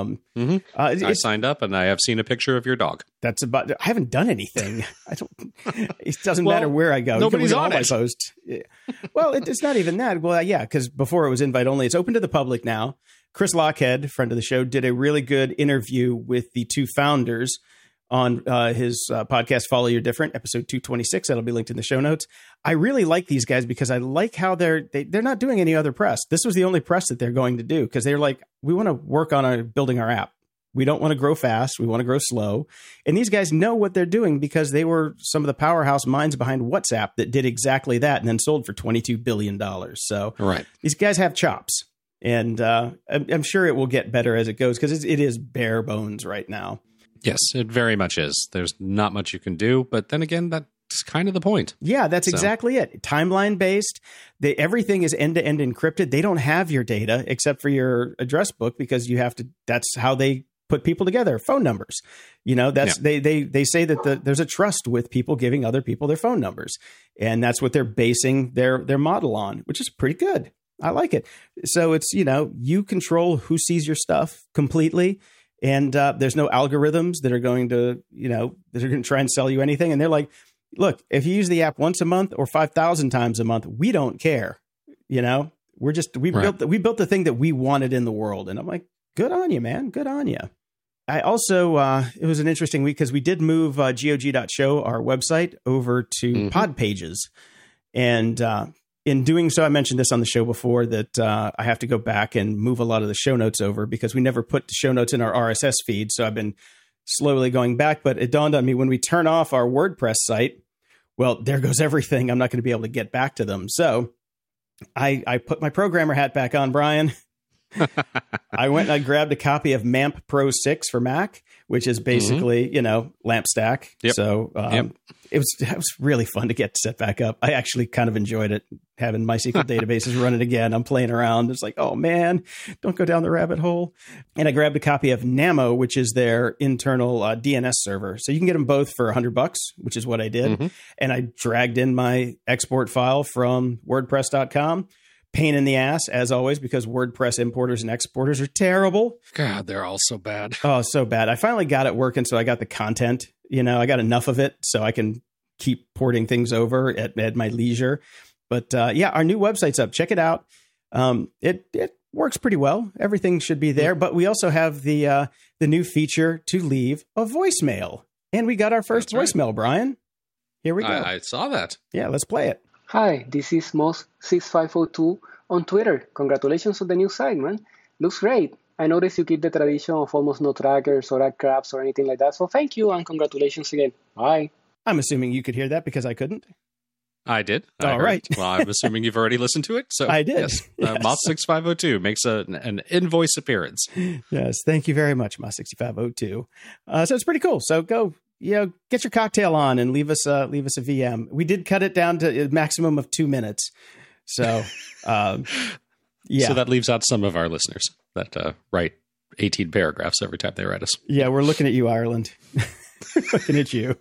I signed up and I have seen a picture of your dog. That's about. I haven't done anything. It doesn't matter where I go. Nobody's on it. Post. Well, it's not even that. Well, yeah, because before it was invite only. It's open to the public now. Chris Lockhead, friend of the show, did a really good interview with the two founders on his podcast, Follow Your Different, episode 226. That'll be linked in the show notes. I really like these guys because I like how they're not doing any other press. This was the only press that they're going to do because they're like, we want to work on building our app. We don't want to grow fast. We want to grow slow. And these guys know what they're doing because they were some of the powerhouse minds behind WhatsApp that did exactly that and then sold for $22 billion. So These guys have chops. And I'm sure it will get better as it goes because it is bare bones right now. Yes, it very much is. There's not much you can do. But then again, that's kind of the point. Yeah, that's exactly it. Timeline based. Everything is end to end encrypted. They don't have your data except for your address book because you have to. That's how they put people together. Phone numbers. You know, they say that there's a trust with people giving other people their phone numbers. And that's what they're basing their model on, which is pretty good. I like it. So it's, you control who sees your stuff completely. And there's no algorithms that are going to, try and sell you anything. And they're like, look, if you use the app once a month or 5,000 times a month, we don't care. We built the thing that we wanted in the world. And I'm like, good on you, man. Good on you. I also, it was an interesting week because we did move GOG.show, our website, over to Pod Pages. And in doing so, I mentioned this on the show before that I have to go back and move a lot of the show notes over because we never put the show notes in our RSS feed. So I've been slowly going back. But it dawned on me when we turn off our WordPress site, Well, there goes everything. I'm not going to be able to get back to them. So I put my programmer hat back on, Brian. I went and I grabbed a copy of MAMP Pro 6 for Mac, which is basically, LAMP stack. Yep. So it was really fun to get set back up. I actually kind of enjoyed it, having MySQL databases running again. I'm playing around. It's like, oh man, don't go down the rabbit hole. And I grabbed a copy of Namo, which is their internal DNS server. So you can get them both for $100, which is what I did. And I dragged in my export file from WordPress.com. Pain in the ass, as always, because WordPress importers and exporters are terrible. God, they're all so bad. Oh, so bad. I finally got it working, so I got the content. I got enough of it, so I can keep porting things over at my leisure. But our new website's up. Check it out. It works pretty well. Everything should be there. But we also have the new feature to leave a voicemail. And we got our first voicemail, Brian. Here we go. I saw that. Yeah, let's play it. Hi, this is Moss6502 on Twitter. Congratulations on the new site, man. Looks great. I noticed you keep the tradition of almost no trackers or ad crabs or anything like that. So thank you and congratulations again. Bye. I'm assuming you could hear that because I couldn't. I did. All right. Well, I'm assuming you've already listened to it. So I did. Yes. Moss6502 makes an invoice appearance. Yes. Thank you very much, Moss6502. So it's pretty cool. So go. Get your cocktail on and leave us a VM. We did cut it down to a maximum of 2 minutes. So, So that leaves out some of our listeners that write 18 paragraphs every time they write us. Yeah, we're looking at you, Ireland. Looking at you.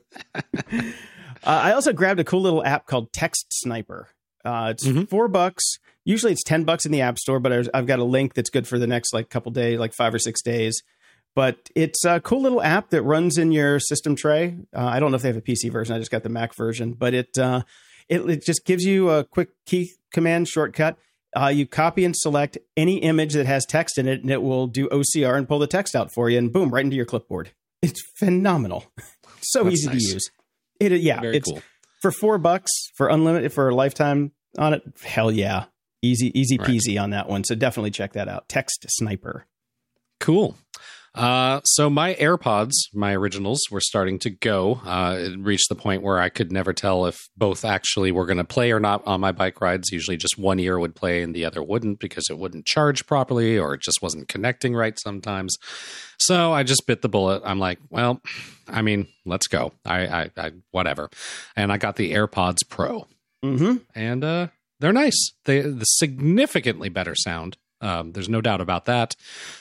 I also grabbed a cool little app called Text Sniper. It's $4. Usually it's $10 in the App Store, but I've got a link that's good for the next couple days, 5 or 6 days. But it's a cool little app that runs in your system tray. I don't know if they have a PC version. I just got the Mac version. But it just gives you a quick key command shortcut. You copy and select any image that has text in it, and it will do OCR and pull the text out for you, and boom, right into your clipboard. It's phenomenal. So That's easy nice. to use. Very cool. For $4 for unlimited for a lifetime on it. Hell yeah. Easy peasy on that one. So definitely check that out. Text Sniper. Cool. So my AirPods, my originals, were starting to go. It reached the point where I could never tell if both actually were going to play or not on my bike rides. Usually just one ear would play and the other wouldn't because it wouldn't charge properly or it just wasn't connecting right sometimes. So I just bit the bullet. I'm like, well, I mean, let's go. I whatever. And I got the AirPods Pro. And they're nice. The significantly better sound. There's no doubt about that.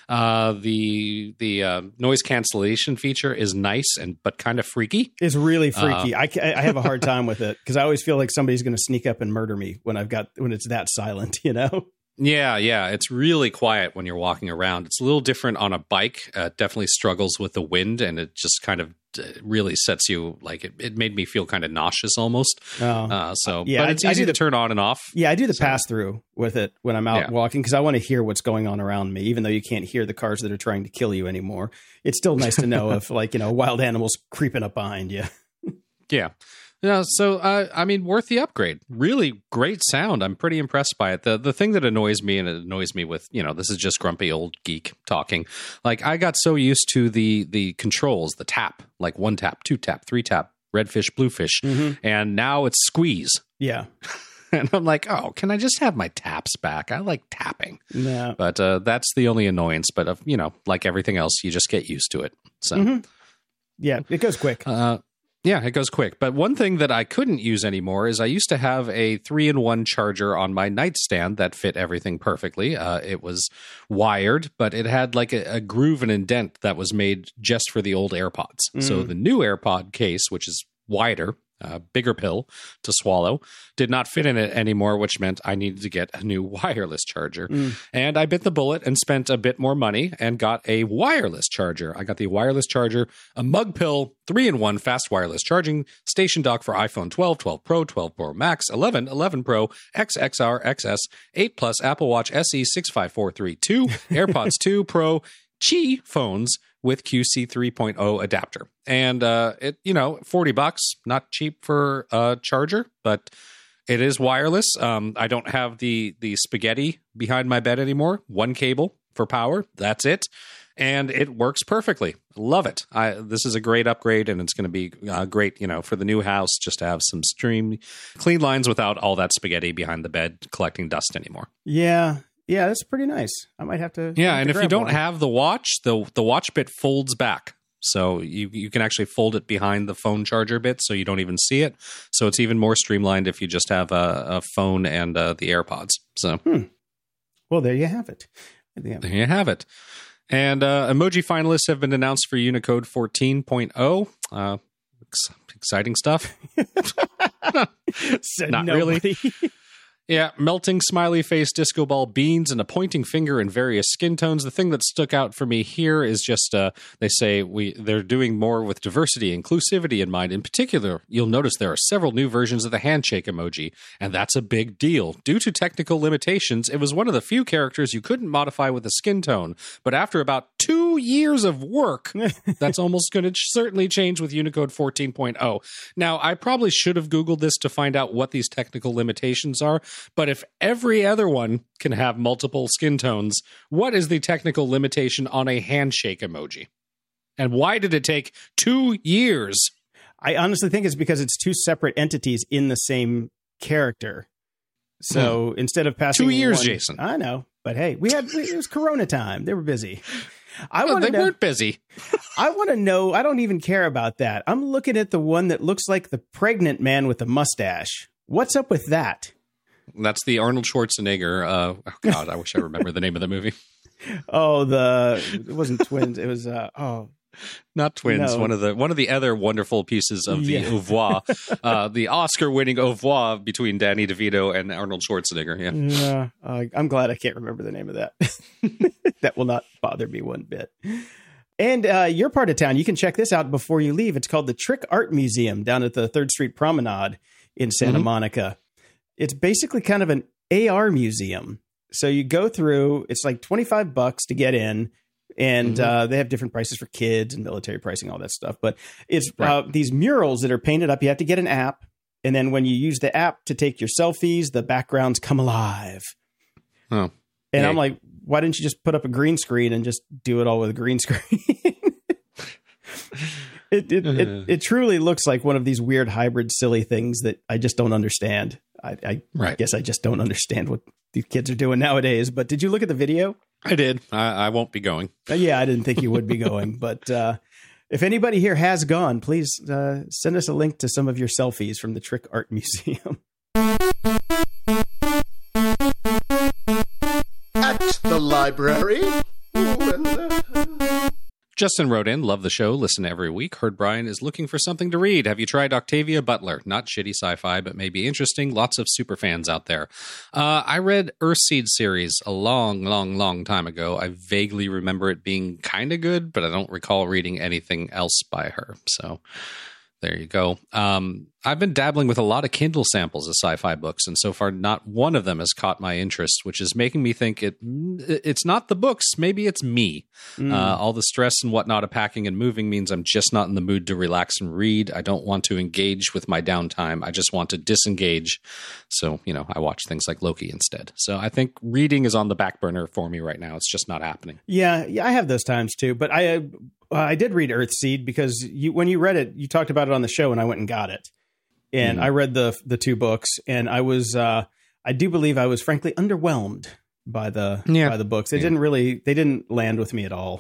The noise cancellation feature is nice but kind of freaky. It's really freaky. I have a hard time with it because I always feel like somebody's going to sneak up and murder me when it's that silent, Yeah. It's really quiet when you're walking around. It's a little different on a bike. Definitely struggles with the wind, and it just kind of really sets you it made me feel kind of nauseous almost. But it's easy to turn on and off. Yeah, I do the pass through with it when I'm out walking because I want to hear what's going on around me, even though you can't hear the cars that are trying to kill you anymore. It's still nice to know if wild animals creeping up behind you. Yeah. Yeah, so I mean, worth the upgrade. Really great sound. I'm pretty impressed by it. The thing that annoys me, and it annoys me with, this is just grumpy old geek talking. I got so used to the controls, the tap, 1 tap, 2 tap, 3 tap, red fish, blue fish, and now it's squeeze. Yeah. And I'm like, oh, can I just have my taps back? I like tapping. No. But that's the only annoyance. But like everything else, you just get used to it. So yeah, it goes quick. Yeah, it goes quick. But one thing that I couldn't use anymore is I used to have a 3-in-1 charger on my nightstand that fit everything perfectly. It was wired, but it had a groove and indent that was made just for the old AirPods. So the new AirPod case, which is wider, bigger pill to swallow, did not fit in it anymore, which meant I needed to get a new wireless charger. And I bit the bullet and spent a bit more money and got a wireless charger. I got the wireless charger, a mug pill, 3-in-1 fast wireless charging station dock for iPhone 12, 12 Pro, 12 Pro Max, 11, 11 Pro, XXR, XS, 8 Plus, Apple Watch SE 65432, AirPods 2 Pro, Qi phones with QC 3.0 adapter. And $40, not cheap for a charger, but it is wireless. I don't have the spaghetti behind my bed anymore. 1 cable for power. That's it. and it works perfectly. Love it. This is a great upgrade, and it's going to be great, for the new house, just to have some clean lines without all that spaghetti behind the bed collecting dust anymore. Yeah, that's pretty nice. I might have to. Yeah, and if you don't have the watch, the watch bit folds back. So you can actually fold it behind the phone charger bit so you don't even see it. So it's even more streamlined if you just have a phone and the AirPods. So, Well, there you have it. There you have it. And emoji finalists have been announced for Unicode 14.0. Exciting stuff. Not nobody. Really. Yeah, melting smiley face, disco ball beans, and a pointing finger in various skin tones. The thing that stuck out for me here is just they say they're doing more with diversity, inclusivity in mind. In particular, you'll notice there are several new versions of the handshake emoji, and that's a big deal. Due to technical limitations, it was one of the few characters you couldn't modify with a skin tone. But after about 2 years of work, that's almost going to certainly change with Unicode 14.0. Now, I probably should have Googled this to find out what these technical limitations are. But if every other one can have multiple skin tones, what is the technical limitation on a handshake emoji? And why did it take 2 years? I honestly think it's because it's two separate entities in the same character. So instead of passing 2 years, Jason. I know. But hey, it was Corona time. They were busy. They weren't busy. I want to know. I don't even care about that. I'm looking at the one that looks like the pregnant man with the mustache. What's up with that? That's the Arnold Schwarzenegger. Oh God, I wish I remember the name of the movie. It wasn't Twins. It was not Twins. No. One of the other wonderful pieces of the au revoir, the Oscar-winning au revoir between Danny DeVito and Arnold Schwarzenegger. Yeah, I'm glad I can't remember the name of that. That will not bother me one bit. And your part of town, you can check this out before you leave. It's called the Trick Art Museum down at the 3rd Street Promenade in Santa Monica. It's basically kind of an AR museum. So you go through, it's like $25 to get in, and they have different prices for kids and military pricing, all that stuff. But it's these murals that are painted up. You have to get an app. And then when you use the app to take your selfies, the backgrounds come alive. Oh, and I'm like, why didn't you just put up a green screen and just do it all with a green screen? It truly looks like one of these weird hybrid silly things that I just don't understand. I guess I just don't understand what these kids are doing nowadays. But did you look at the video? I did. I won't be going. Yeah, I didn't think you would be going. But if anybody here has gone, please send us a link to some of your selfies from the Trick Art Museum. At the library. Justin wrote in, love the show, listen every week. Heard Brian is looking for something to read. Have you tried Octavia Butler? Not shitty sci-fi, but maybe interesting. Lots of super fans out there. I read Earthseed series a long time ago. I vaguely remember it being kind of good, but I don't recall reading anything else by her. So there you go. I've been dabbling with a lot of Kindle samples of sci-fi books, and so far not one of them has caught my interest, which is making me think it's not the books, maybe it's me. All the stress and whatnot of packing and moving means I'm just not in the mood to relax and read. I don't want to engage with my downtime. I just want to disengage. So, I watch things like Loki instead. So I think reading is on the back burner for me right now. It's just not happening. Yeah, I have those times too, but I did read Earthseed because when you read it, you talked about it on the show, and I went and got it. And I read the 2 books, and I was I do believe I was frankly underwhelmed by the books. They didn't land with me at all.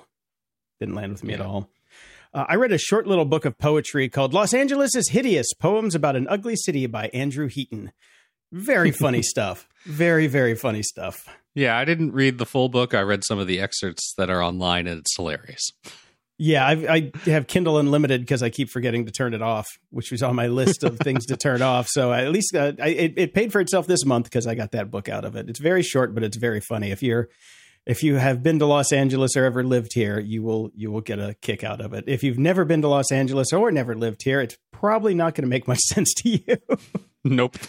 I read a short little book of poetry called Los Angeles is Hideous, Poems About an Ugly City by Andrew Heaton. Very funny stuff. Very, very funny stuff. Yeah, I didn't read the full book. I read some of the excerpts that are online, and it's hilarious. Yeah, I have Kindle Unlimited because I keep forgetting to turn it off, which was on my list of things to turn off. So at least it paid for itself this month because I got that book out of it. It's very short, but it's very funny. If you have been to Los Angeles or ever lived here, you will get a kick out of it. If you've never been to Los Angeles or never lived here, it's probably not going to make much sense to you. Nope.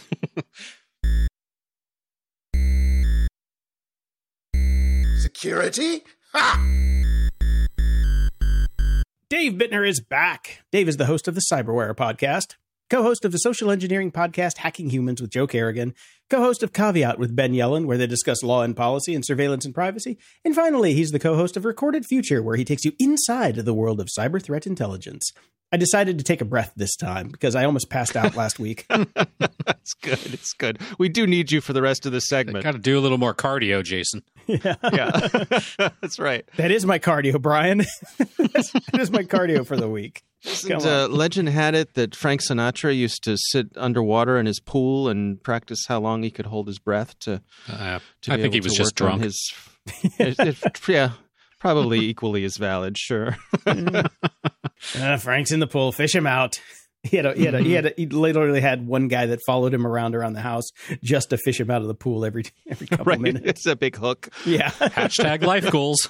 Security? Ha! Dave Bittner is back. Dave is the host of the Cyberwire podcast, co-host of the social engineering podcast Hacking Humans with Joe Kerrigan, co-host of Caveat with Ben Yellen, where they discuss law and policy and surveillance and privacy. And finally, he's the co-host of Recorded Future, where he takes you inside the world of cyber threat intelligence. I decided to take a breath this time because I almost passed out last week. That's good. It's good. We do need you for the rest of the segment. Got to do a little more cardio, Jason. Yeah. That's right. That is my cardio, Brian. That is my cardio for the week. Legend had it that Frank Sinatra used to sit underwater in his pool and practice how long he could hold his breath to I think he was just drunk. Yeah, probably equally as valid. Sure. Frank's in the pool. Fish him out. He literally had one guy that followed him around the house just to fish him out of the pool every couple minutes. It's a big hook. Yeah. Hashtag life goals.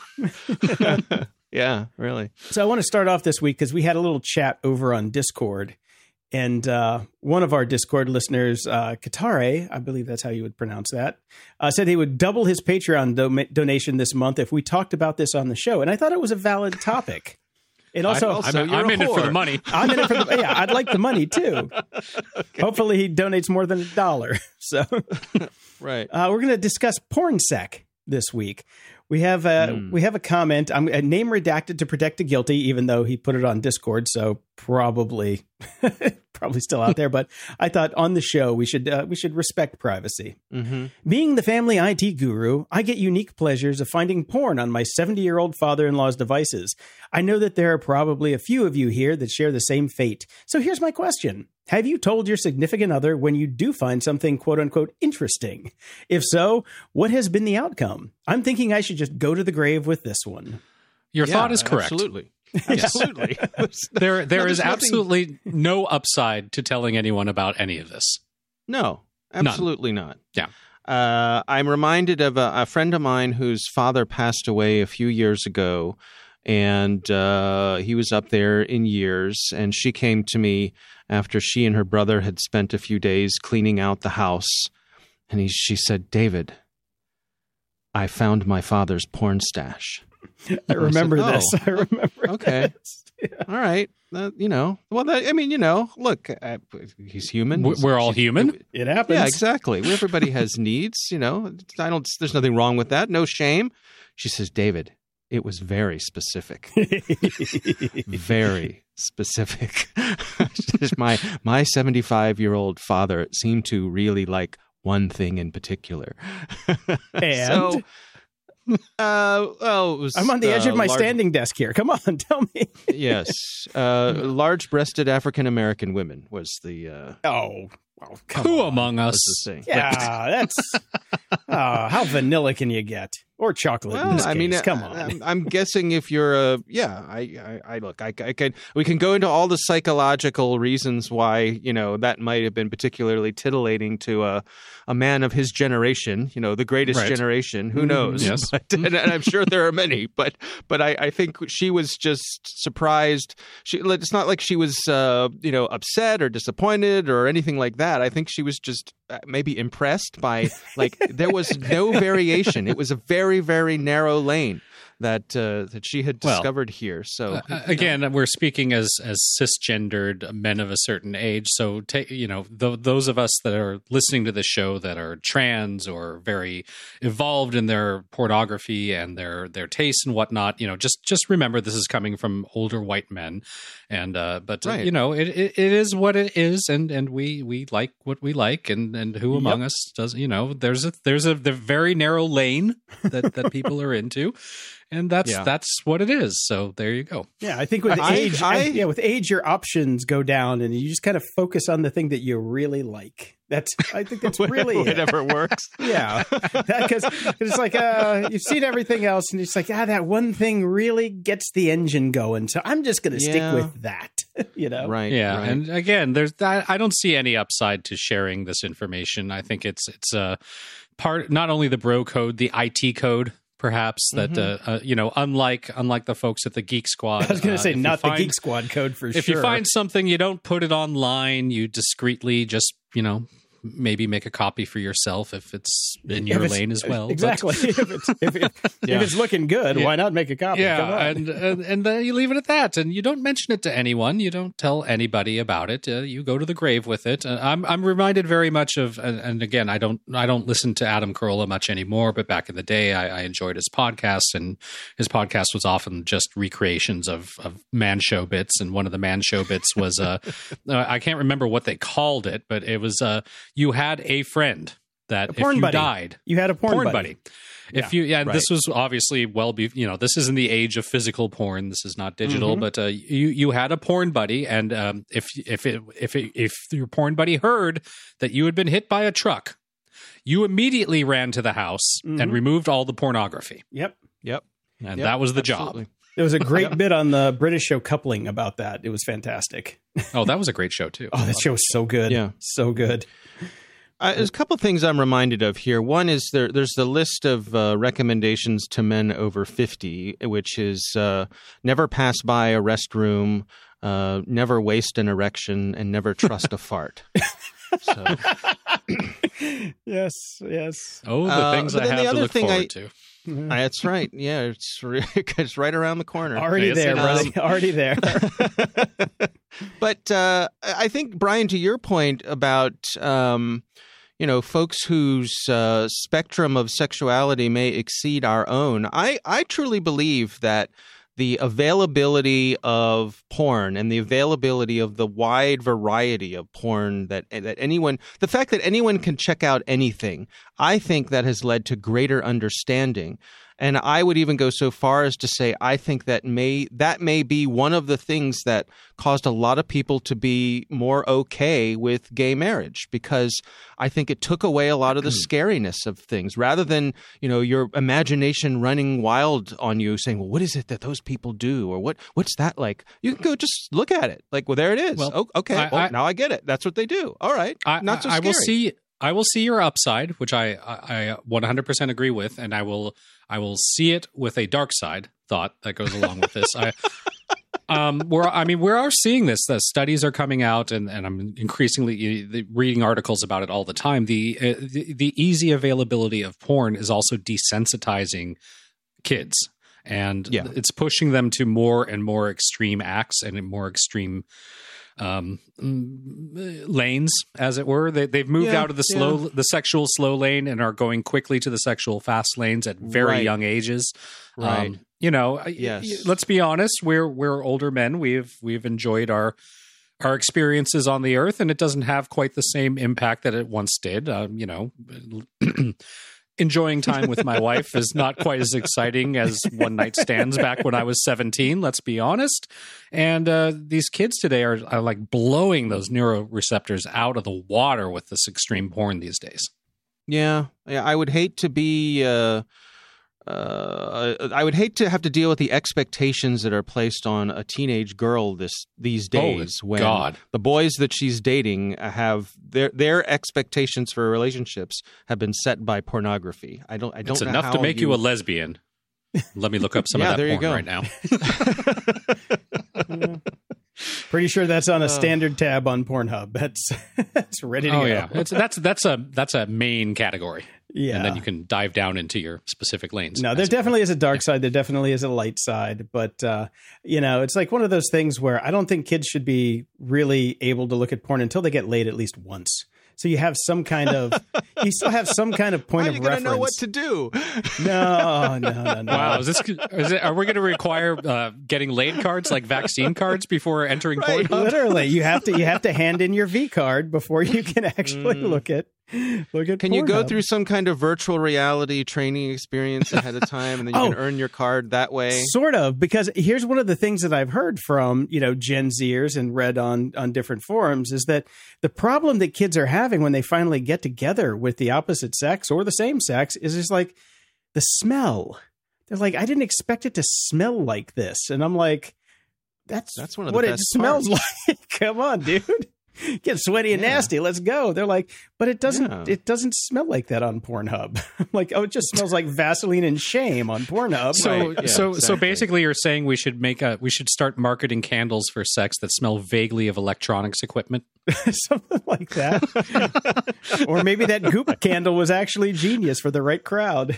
Yeah, really. So I want to start off this week because we had a little chat over on Discord. And one of our Discord listeners, Katare, I believe that's how you would pronounce that, said he would double his Patreon donation this month if we talked about this on the show. And I thought it was a valid topic. And also, I'm in it for the money. I'm in it for the yeah. I'd like the money too. Okay. Hopefully, he donates more than $1. So, right. We're going to discuss PornSec this week. We have a comment. I'm a name redacted to protect the guilty, even though he put it on Discord, so probably still out there. But I thought on the show we should respect privacy. Mm-hmm. Being the family IT guru, I get unique pleasures of finding porn on my 70-year-old father-in-law's devices. I know that there are probably a few of you here that share the same fate. So here's my question. Have you told your significant other when you do find something quote-unquote interesting? If so, what has been the outcome? I'm thinking I should just go to the grave with this one. Your thought is correct. Absolutely. Absolutely. There is absolutely no upside to telling anyone about any of this. No, absolutely not. Yeah. I'm reminded of a friend of mine whose father passed away a few years ago, and he was up there in years, and she came to me after she and her brother had spent a few days cleaning out the house, and she said, "David, I found my father's porn stash." I remember this. I remember. Okay. This. Yeah. All right. Look, he's human. We're all human. It happens. Yeah, exactly. Everybody has needs, there's nothing wrong with that. No shame. She says, "David, it was very specific." Very specific. My 75-year-old father seemed to really like one thing in particular. And I'm on the edge of my standing desk here. Come on, tell me. Yes. Large-breasted African-American women was the... Who among us? Yeah, that's... how vanilla can you get? Or chocolate in this case. Come on. I'm guessing if you're we can go into all the psychological reasons why, that might have been particularly titillating to a man of his generation, the greatest generation. Who knows? Yes. And I'm sure there are many, but I think she was just surprised. It's not like she was, upset or disappointed or anything like that. I think she was just maybe impressed by, there was no variation. It was a very, very narrow lane that she had discovered here. So again, we're speaking as cisgendered men of a certain age. So those of us that are listening to the show that are trans or very evolved in their pornography and their tastes and whatnot, just remember this is coming from older white men, and right. It is what it is, and we like what we like, and who among us does? There's a very narrow lane that people are into. And that's what it is. So there you go. Yeah, I think with age, with age, your options go down, and you just kind of focus on the thing that you really like. I think that's really whatever works. Yeah, because it's like you've seen everything else, and it's like that one thing really gets the engine going. So I'm just going to stick with that. Right? Yeah, right. And again, there's that. I don't see any upside to sharing this information. I think it's part not only the bro code, the IT code. Perhaps that unlike the folks at the Geek Squad. I was going to say not the Geek Squad code for sure. If you find something, you don't put it online. You discreetly just maybe make a copy for yourself if it's in your lane as well. Exactly. If it's looking good, why not make a copy? Yeah, and then you leave it at that, and you don't mention it to anyone. You don't tell anybody about it. You go to the grave with it. I'm reminded very much of, and again, I don't listen to Adam Carolla much anymore, but back in the day, I enjoyed his podcast, and his podcast was often just recreations of man show bits, and one of the man show bits was I can't remember what they called it, but it was you had a friend that if you died, you had a porn buddy. If this was obviously this is in the age of physical porn. This is not digital, but you had a porn buddy, and if your porn buddy heard that you had been hit by a truck, you immediately ran to the house and removed all the pornography. Yep. And that was the job. There was a great bit on the British show Coupling about that. It was fantastic. Oh, that was a great show too. Oh, that show was so good. Yeah. So good. There's a couple of things I'm reminded of here. One is there's the list of recommendations to men over 50, which is never pass by a restroom, never waste an erection, and never trust a fart. So. Yes. Oh, the things I have to look forward to. That's right. Yeah, it's right around the corner. Already there, buddy. Already there. But I think, Brian, to your point about folks whose spectrum of sexuality may exceed our own, I truly believe that the availability of porn and the availability of the wide variety of porn that anyone, the fact that anyone can check out anything, I think that has led to greater understanding. And I would even go so far as to say I think that may be one of the things that caused a lot of people to be more okay with gay marriage, because I think it took away a lot of the scariness of things, rather than, your imagination running wild on you saying, well, what is it that those people do? Or what's that like? You can go just look at it. Like, well, there it is. Well, okay. Now I get it. That's what they do. All right. Not so scary. I will see your upside, which I 100% agree with, and I will see it with a dark side thought that goes along with this. We are seeing this. The studies are coming out, and I'm increasingly reading articles about it all the time. The easy availability of porn is also desensitizing kids, and it's pushing them to more and more extreme acts and more extreme lanes, as it were. They've moved out of the sexual slow lane and are going quickly to the sexual fast lanes at very young ages. Right. Let's be honest. We're older men. We've enjoyed our experiences on the earth, and it doesn't have quite the same impact that it once did. Enjoying time with my wife is not quite as exciting as one night stands back when I was 17, let's be honest. And these kids today are like blowing those neuroreceptors out of the water with this extreme porn these days. Yeah. I would hate to be I would hate to have to deal with the expectations that are placed on a teenage girl these days, when the boys that she's dating have their expectations for relationships have been set by pornography. I don't. It's know enough how to make you a lesbian. Let me look up some of that porn right now. Pretty sure that's on a standard tab on Pornhub. That's ready to go. Oh yeah, that's a main category. Yeah, and then you can dive down into your specific lanes. No, there definitely is a dark side. There definitely is a light side. But, it's like one of those things where I don't think kids should be really able to look at porn until they get laid at least once. So you have some kind of, you still have some kind of point of reference. How are you going to know what to do? No. Wow, are we going to require getting laid cards, like vaccine cards, before entering Pornhub? Literally, you have to hand in your V card before you can actually look at. Can you go through some kind of virtual reality training experience ahead of time, and then you can earn your card that way? Sort of, because here's one of the things that I've heard from, Gen Zers and read on different forums is that the problem that kids are having when they finally get together with the opposite sex or the same sex is just like the smell. They're like, I didn't expect it to smell like this. And I'm like, that's one of what the it best smells parts. like. Come on, dude. Get sweaty and nasty. Let's go. They're like, but it doesn't smell like that on Pornhub. I'm like, oh, it just smells like Vaseline and shame on Pornhub. So basically you're saying we should start marketing candles for sex that smell vaguely of electronics equipment. Something like that. Or maybe that Goop candle was actually genius for the right crowd.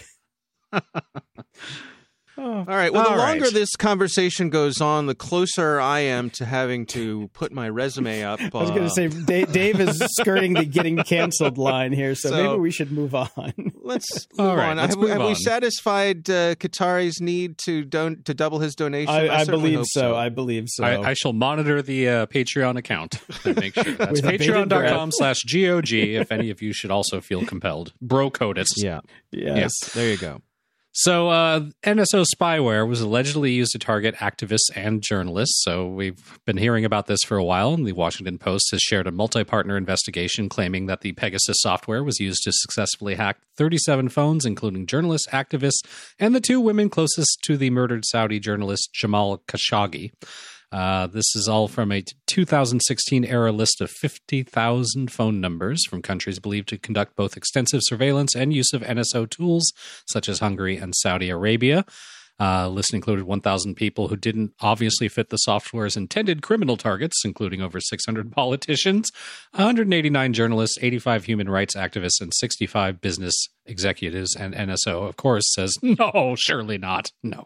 All right. Well, the longer this conversation goes on, the closer I am to having to put my resume up. I was going to say, Dave is skirting the getting canceled line here, so maybe we should move on. Let's move on. Have we satisfied Qatari's need to double his donation? I believe so. I believe so. I shall monitor the Patreon account and make sure. That's patreon.com/GOG if any of you should also feel compelled. Bro code it. Yeah. Yes. There you go. So NSO spyware was allegedly used to target activists and journalists. So we've been hearing about this for a while, and the Washington Post has shared a multi-partner investigation claiming that the Pegasus software was used to successfully hack 37 phones, including journalists, activists, and the two women closest to the murdered Saudi journalist Jamal Khashoggi. This is all from a 2016-era list of 50,000 phone numbers from countries believed to conduct both extensive surveillance and use of NSO tools, such as Hungary and Saudi Arabia. List included 1,000 people who didn't obviously fit the software's intended criminal targets, including over 600 politicians, 189 journalists, 85 human rights activists, and 65 business executives. And NSO, of course, says, no, surely not. No.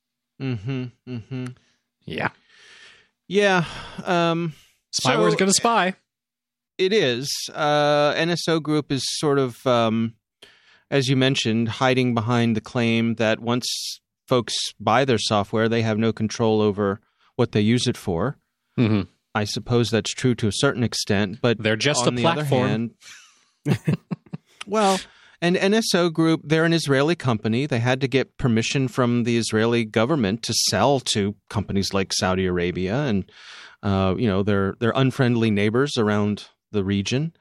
Yeah. Yeah. Spyware is going to spy. It is. NSO Group is sort of, as you mentioned, hiding behind the claim that once folks buy their software, they have no control over what they use it for. Mm-hmm. I suppose that's true to a certain extent, but they're just on a the platform. Other hand, well, and NSO Group, they're an Israeli company. They had to get permission from the Israeli government to sell to companies like Saudi Arabia and, their unfriendly neighbors around the region.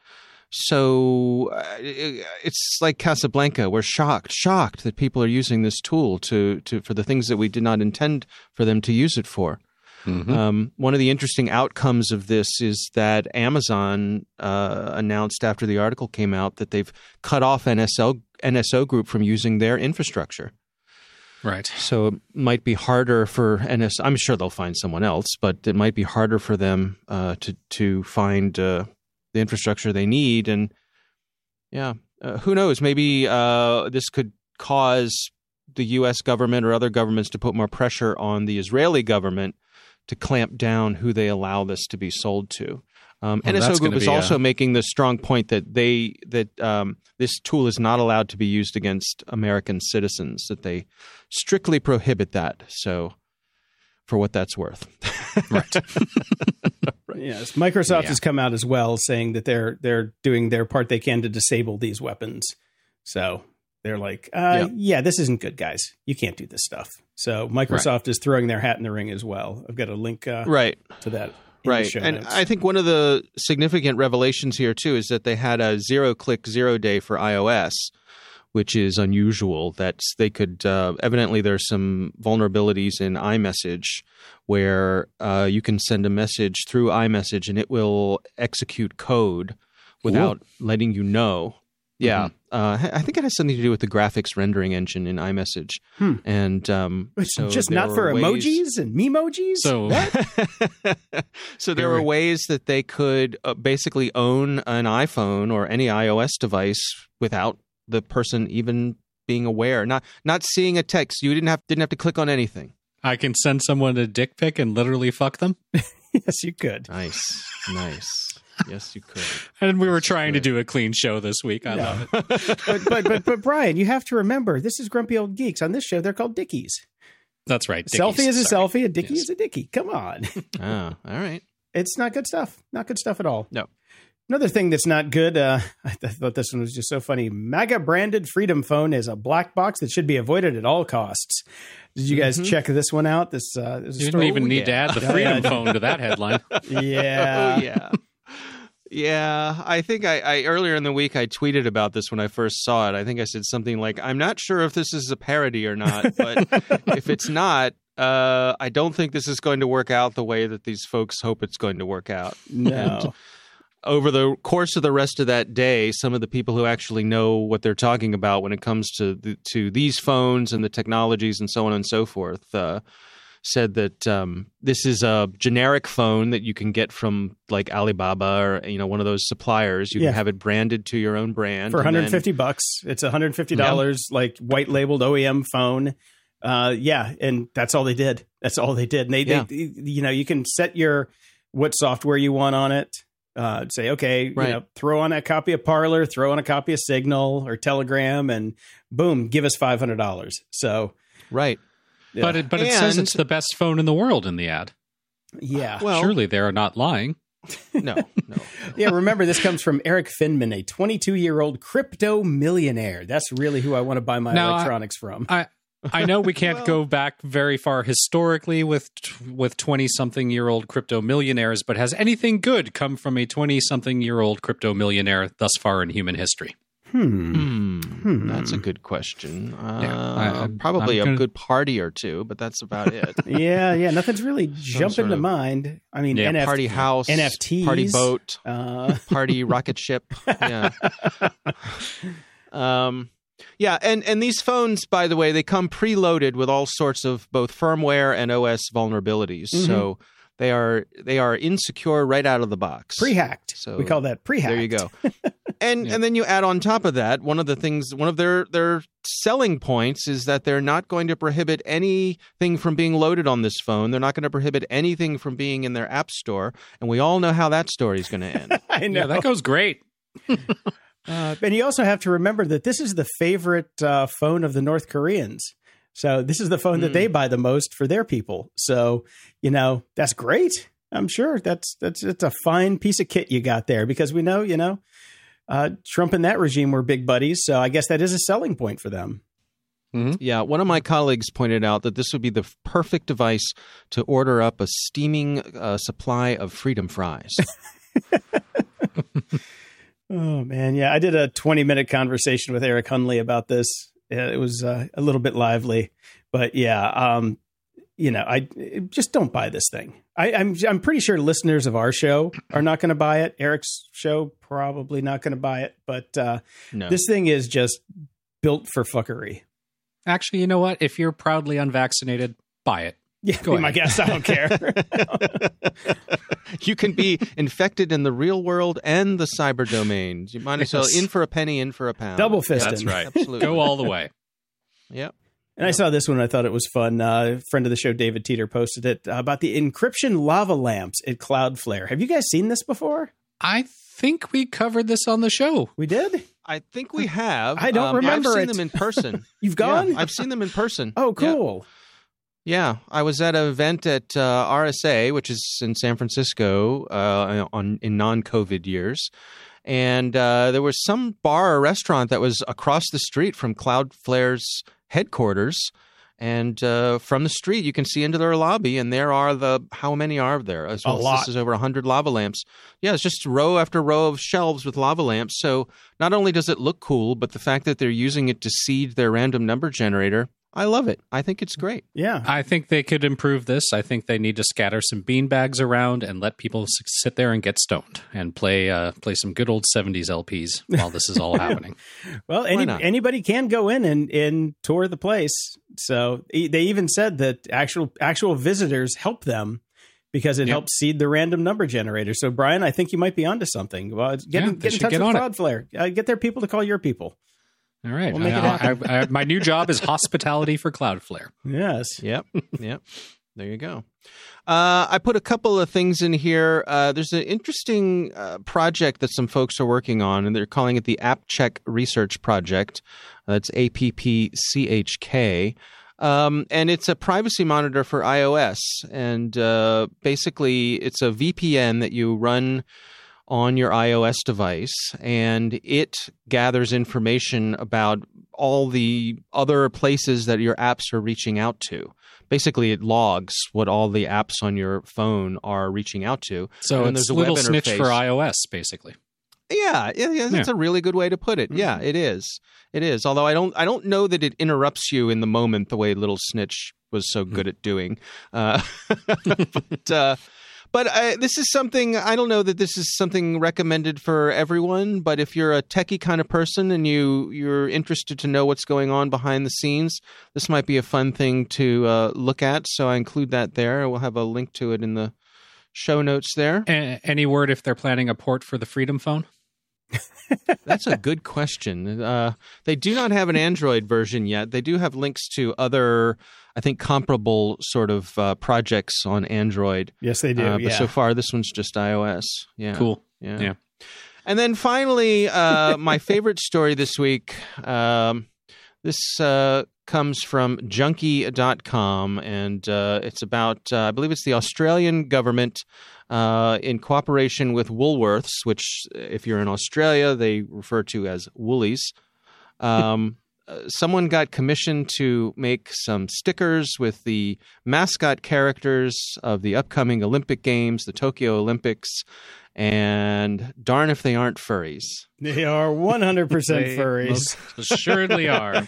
So it's like Casablanca. We're shocked that people are using this tool for the things that we did not intend for them to use it for. Mm-hmm. One of the interesting outcomes of this is that Amazon announced after the article came out that they've cut off NSO Group from using their infrastructure. Right. So it might be harder for NSO. I'm sure they'll find someone else, but it might be harder for them to find the infrastructure they need. And who knows? Maybe this could cause the U.S. government or other governments to put more pressure on the Israeli government to clamp down who they allow this to be sold to. NSO Group is also making the strong point that this tool is not allowed to be used against American citizens, that they strictly prohibit that. So for what that's worth. Right. Yes. Microsoft has come out as well saying that they're doing their part they can to disable these weapons. So they're like, this isn't good, guys. You can't do this stuff. So Microsoft is throwing their hat in the ring as well. I've got a link to that. Right. And I think one of the significant revelations here, too, is that they had a 0-click 0-day for iOS, which is unusual. That they could evidently there's some vulnerabilities in iMessage where you can send a message through iMessage and it will execute code without letting you know. Yeah. I think it has something to do with the graphics rendering engine in iMessage. And so just not for emojis and memojis? So there were ways that they could basically own an iPhone or any iOS device without the person even being aware, not seeing a text. You didn't have to click on anything. I can send someone a dick pic and literally fuck them? Yes, you could. Nice. Yes, you could. And we were trying to do a clean show this week. I love it. But Brian, you have to remember, this is Grumpy Old Geeks. On this show, they're called Dickies. That's right. Dickies. Selfie is a selfie. A Dickie is a Dickie. Come on. Oh, all right. It's not good stuff. Not good stuff at all. No. Another thing that's not good, I thought this one was just so funny. MAGA-branded Freedom Phone is a black box that should be avoided at all costs. Did you guys check this one out? This you didn't even need to add the Freedom Phone to that headline. Yeah. Yeah, I think I earlier in the week I tweeted about this when I first saw it. I think I said something like, I'm not sure if this is a parody or not, but if it's not, I don't think this is going to work out the way that these folks hope it's going to work out. No. over the course of the rest of that day, some of the people who actually know what they're talking about when it comes to these phones and the technologies and so on and so forth said that this is a generic phone that you can get from like Alibaba or one of those suppliers. You can have it branded to your own brand for $150. It's $150, like white labeled OEM phone. And that's all they did. And they you can set what software you want on it. Say, okay, throw on a copy of Parler, throw on a copy of Signal or Telegram, and boom, give us $500. So, right. Yeah. But it says it's the best phone in the world in the ad. Yeah. Well, surely they are not lying. No. Yeah, remember, this comes from Eric Finman, a 22-year-old crypto millionaire. That's really who I want to buy my electronics from. I know we can't go back very far historically with 20-something-year-old crypto millionaires, but has anything good come from a 20-something-year-old crypto millionaire thus far in human history? That's a good question. Probably a good party or two, but that's about it. Yeah. Nothing's really jumping to mind. I mean, party house, NFTs, party boat, party rocket ship. Yeah. And these phones, by the way, they come preloaded with all sorts of both firmware and OS vulnerabilities. Mm-hmm. So they are insecure right out of the box. Pre-hacked. So we call that pre-hacked. There you go. And then you add on top of that, one of their selling points is that they're not going to prohibit anything from being loaded on this phone. They're not going to prohibit anything from being in their app store. And we all know how that story is going to end. I know. Yeah, that goes great. And you also have to remember that this is the favorite phone of the North Koreans. So this is the phone that they buy the most for their people. So, that's great. I'm sure that's a fine piece of kit you got there, because we know, Trump and that regime were big buddies. So I guess that is a selling point for them. Mm-hmm. Yeah. One of my colleagues pointed out that this would be the perfect device to order up a steaming supply of freedom fries. Oh, man. Yeah. I did a 20-minute conversation with Eric Hunley about this. It was a little bit lively, but yeah, I just don't buy this thing. I'm pretty sure listeners of our show are not going to buy it. Eric's show probably not going to buy it, but no. This thing is just built for fuckery. Actually, you know what? If you're proudly unvaccinated, buy it. Yeah, be my guess. I don't care. You can be infected in the real world and the cyber domains. You might as well in for a penny, in for a pound. Double fisting. That's right. Absolutely. Go all the way. Yep. And I saw this one. I thought it was fun. A friend of the show, David Teeter, posted it about the encryption lava lamps at Cloudflare. Have you guys seen this before? I think we covered this on the show. We did? I think we have. I don't remember I've seen them in person. You've gone? Yeah, I've seen them in person. Oh, cool. Yeah, I was at an event at RSA, which is in San Francisco in non-COVID years. And there was some bar or restaurant that was across the street from Cloudflare's headquarters. And from the street, you can see into their lobby. And there are how many are there? As well, a lot. This is over 100 lava lamps. Yeah, it's just row after row of shelves with lava lamps. So not only does it look cool, but the fact that they're using it to seed their random number generator, I love it. I think it's great. Yeah. I think they could improve this. I think they need to scatter some beanbags around and let people sit there and get stoned and play some good old 70s LPs while this is all happening. Well, anybody can go in and tour the place. So they even said that actual visitors help them because it helps seed the random number generator. So, Brian, I think you might be onto something. Well, get in touch with Cloudflare. Get their people to call your people. All right. We'll make it happen. My new job is hospitality for Cloudflare. Yes. Yep. There you go. I put a couple of things in here. There's an interesting project that some folks are working on, and they're calling it the AppCheck Research Project. That's AppChk. And it's a privacy monitor for iOS. And basically, it's a VPN that you run on your iOS device, and it gathers information about all the other places that your apps are reaching out to. Basically, it logs what all the apps on your phone are reaching out to. So it's a little snitch for iOS, basically. Yeah, that's a really good way to put it. Mm-hmm. Yeah, it is. It is. Although I don't know that it interrupts you in the moment the way Little Snitch was so good at doing. But this is something, I don't know that this is something recommended for everyone, but if you're a techie kind of person and you're interested to know what's going on behind the scenes, this might be a fun thing to look at. So I include that there. We'll have a link to it in the show notes there. Any word if they're planning a port for the Freedom Phone? That's a good question. They do not have an Android version yet. They do have links to other, I think, comparable sort of projects on Android. Yes, they do. But so far, this one's just iOS. Yeah. Cool. Yeah. And then finally, my favorite story this week. This comes from Junkie.com, and it's about, I believe it's the Australian government in cooperation with Woolworths, which if you're in Australia, they refer to as Woolies. Someone got commissioned to make some stickers with the mascot characters of the upcoming Olympic Games, the Tokyo Olympics, and darn if they aren't furries. They are 100% furries. Most assuredly are.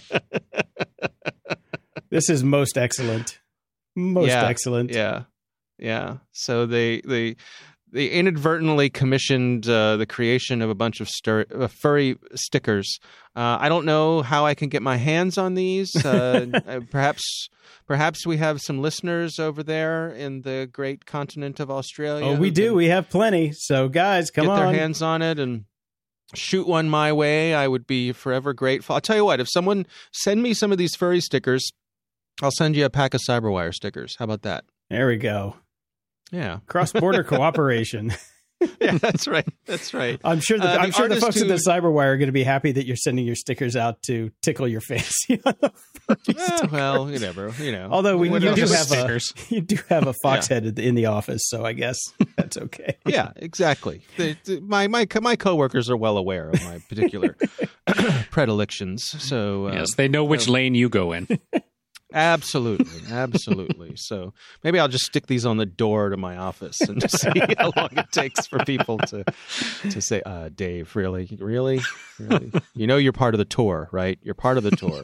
This is most excellent. Excellent. Yeah. So they inadvertently commissioned the creation of a bunch of furry stickers. I don't know how I can get my hands on these. Perhaps we have some listeners over there in the great continent of Australia. Oh, we do. We have plenty. So, guys, come on. Get their hands on it and shoot one my way. I would be forever grateful. I'll tell you what, if someone send me some of these furry stickers, I'll send you a pack of Cyberwire stickers. How about that? There we go. Yeah. Cross-border cooperation. Yeah, that's right. That's right. I'm sure the folks at the Cyberwire are going to be happy that you're sending your stickers out to tickle your fancy. Well, you never, Although you do have a fox Yeah. head in the office, so I guess that's okay. Yeah, exactly. My coworkers are well aware of my particular predilections. So yes, they know which lane you go in. Absolutely. So maybe I'll just stick these on the door to my office and see how long it takes for people to say, Dave, really? You know you're part of the tour, right? You're part of the tour.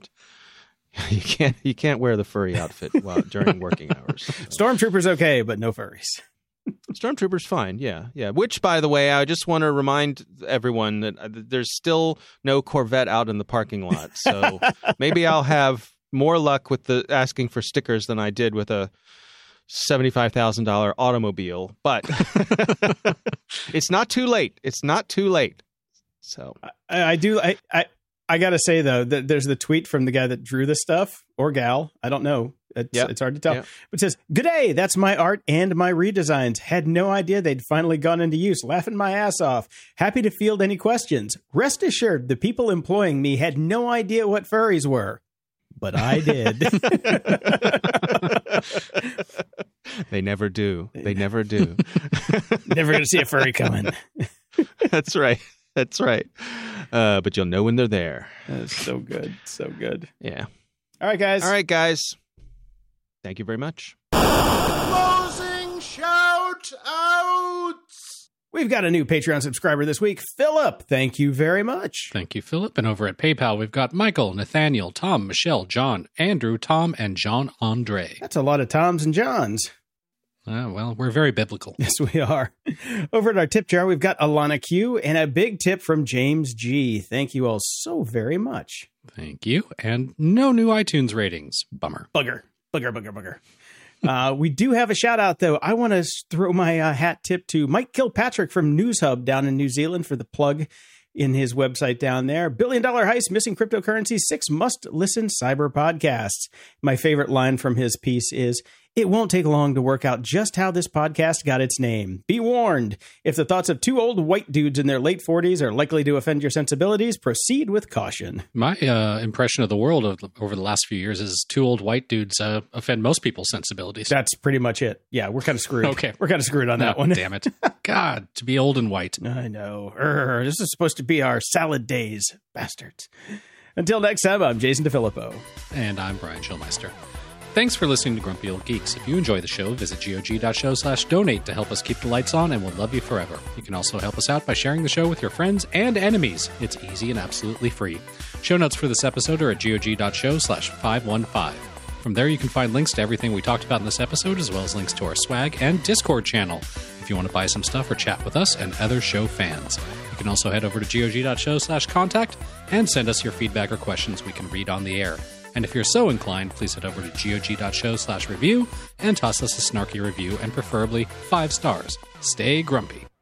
You can't wear the furry outfit during working hours. So. Stormtroopers okay, but no furries. Stormtroopers fine, yeah. Which, by the way, I just want to remind everyone that there's still no Corvette out in the parking lot. So maybe I'll have more luck with the asking for stickers than I did with a $75,000 automobile, but it's not too late. It's not too late. So I got to say though that there's the tweet from the guy that drew this stuff, or gal, I don't know. It's hard to tell. But it says, "G'day, that's my art and my redesigns. Had no idea they'd finally gone into use. Laughing my ass off. Happy to field any questions. Rest assured, the people employing me had no idea what furries were. But I did." They never do. Never going to see a furry coming. That's right. But you'll know when they're there. That's so good. So good. Yeah. All right, guys. Thank you very much. Closing shout outs. We've got a new Patreon subscriber this week, Philip. Thank you very much. Thank you, Philip. And over at PayPal, we've got Michael, Nathaniel, Tom, Michelle, John, Andrew, Tom, and John Andre. That's a lot of Toms and Johns. Well, we're very biblical. Yes, we are. Over at our tip jar, we've got Alana Q and a big tip from James G. Thank you all so very much. Thank you. And no new iTunes ratings. Bummer. Bugger. We do have a shout out, though. I want to throw my hat tip to Mike Kilpatrick from News Hub down in New Zealand for the plug in his website down there. $1 Billion Heist, Missing Cryptocurrency, 6 must-listen cyber podcasts. My favorite line from his piece is, "It won't take long to work out just how this podcast got its name. Be warned, if the thoughts of 2 old white dudes in their late 40s are likely to offend your sensibilities, proceed with caution." My impression of the world over the last few years is 2 old white dudes offend most people's sensibilities. That's pretty much it. Yeah, we're kind of screwed. Okay. We're kind of screwed on that one. Damn it. God, to be old and white. I know. This is supposed to be our salad days, bastards. Until next time, I'm Jason DeFilippo. And I'm Brian Schulmeister. Thanks for listening to Grumpy Old Geeks. If you enjoy the show, visit gog.show/donate to help us keep the lights on, and we'll love you forever. You can also help us out by sharing the show with your friends and enemies. It's easy and absolutely free. Show notes for this episode are at gog.show/515. From there, you can find links to everything we talked about in this episode, as well as links to our swag and Discord channel if you want to buy some stuff or chat with us and other show fans. You can also head over to gog.show/contact and send us your feedback or questions we can read on the air. And if you're so inclined, please head over to gog.show/review and toss us a snarky review, and preferably 5 stars. Stay grumpy.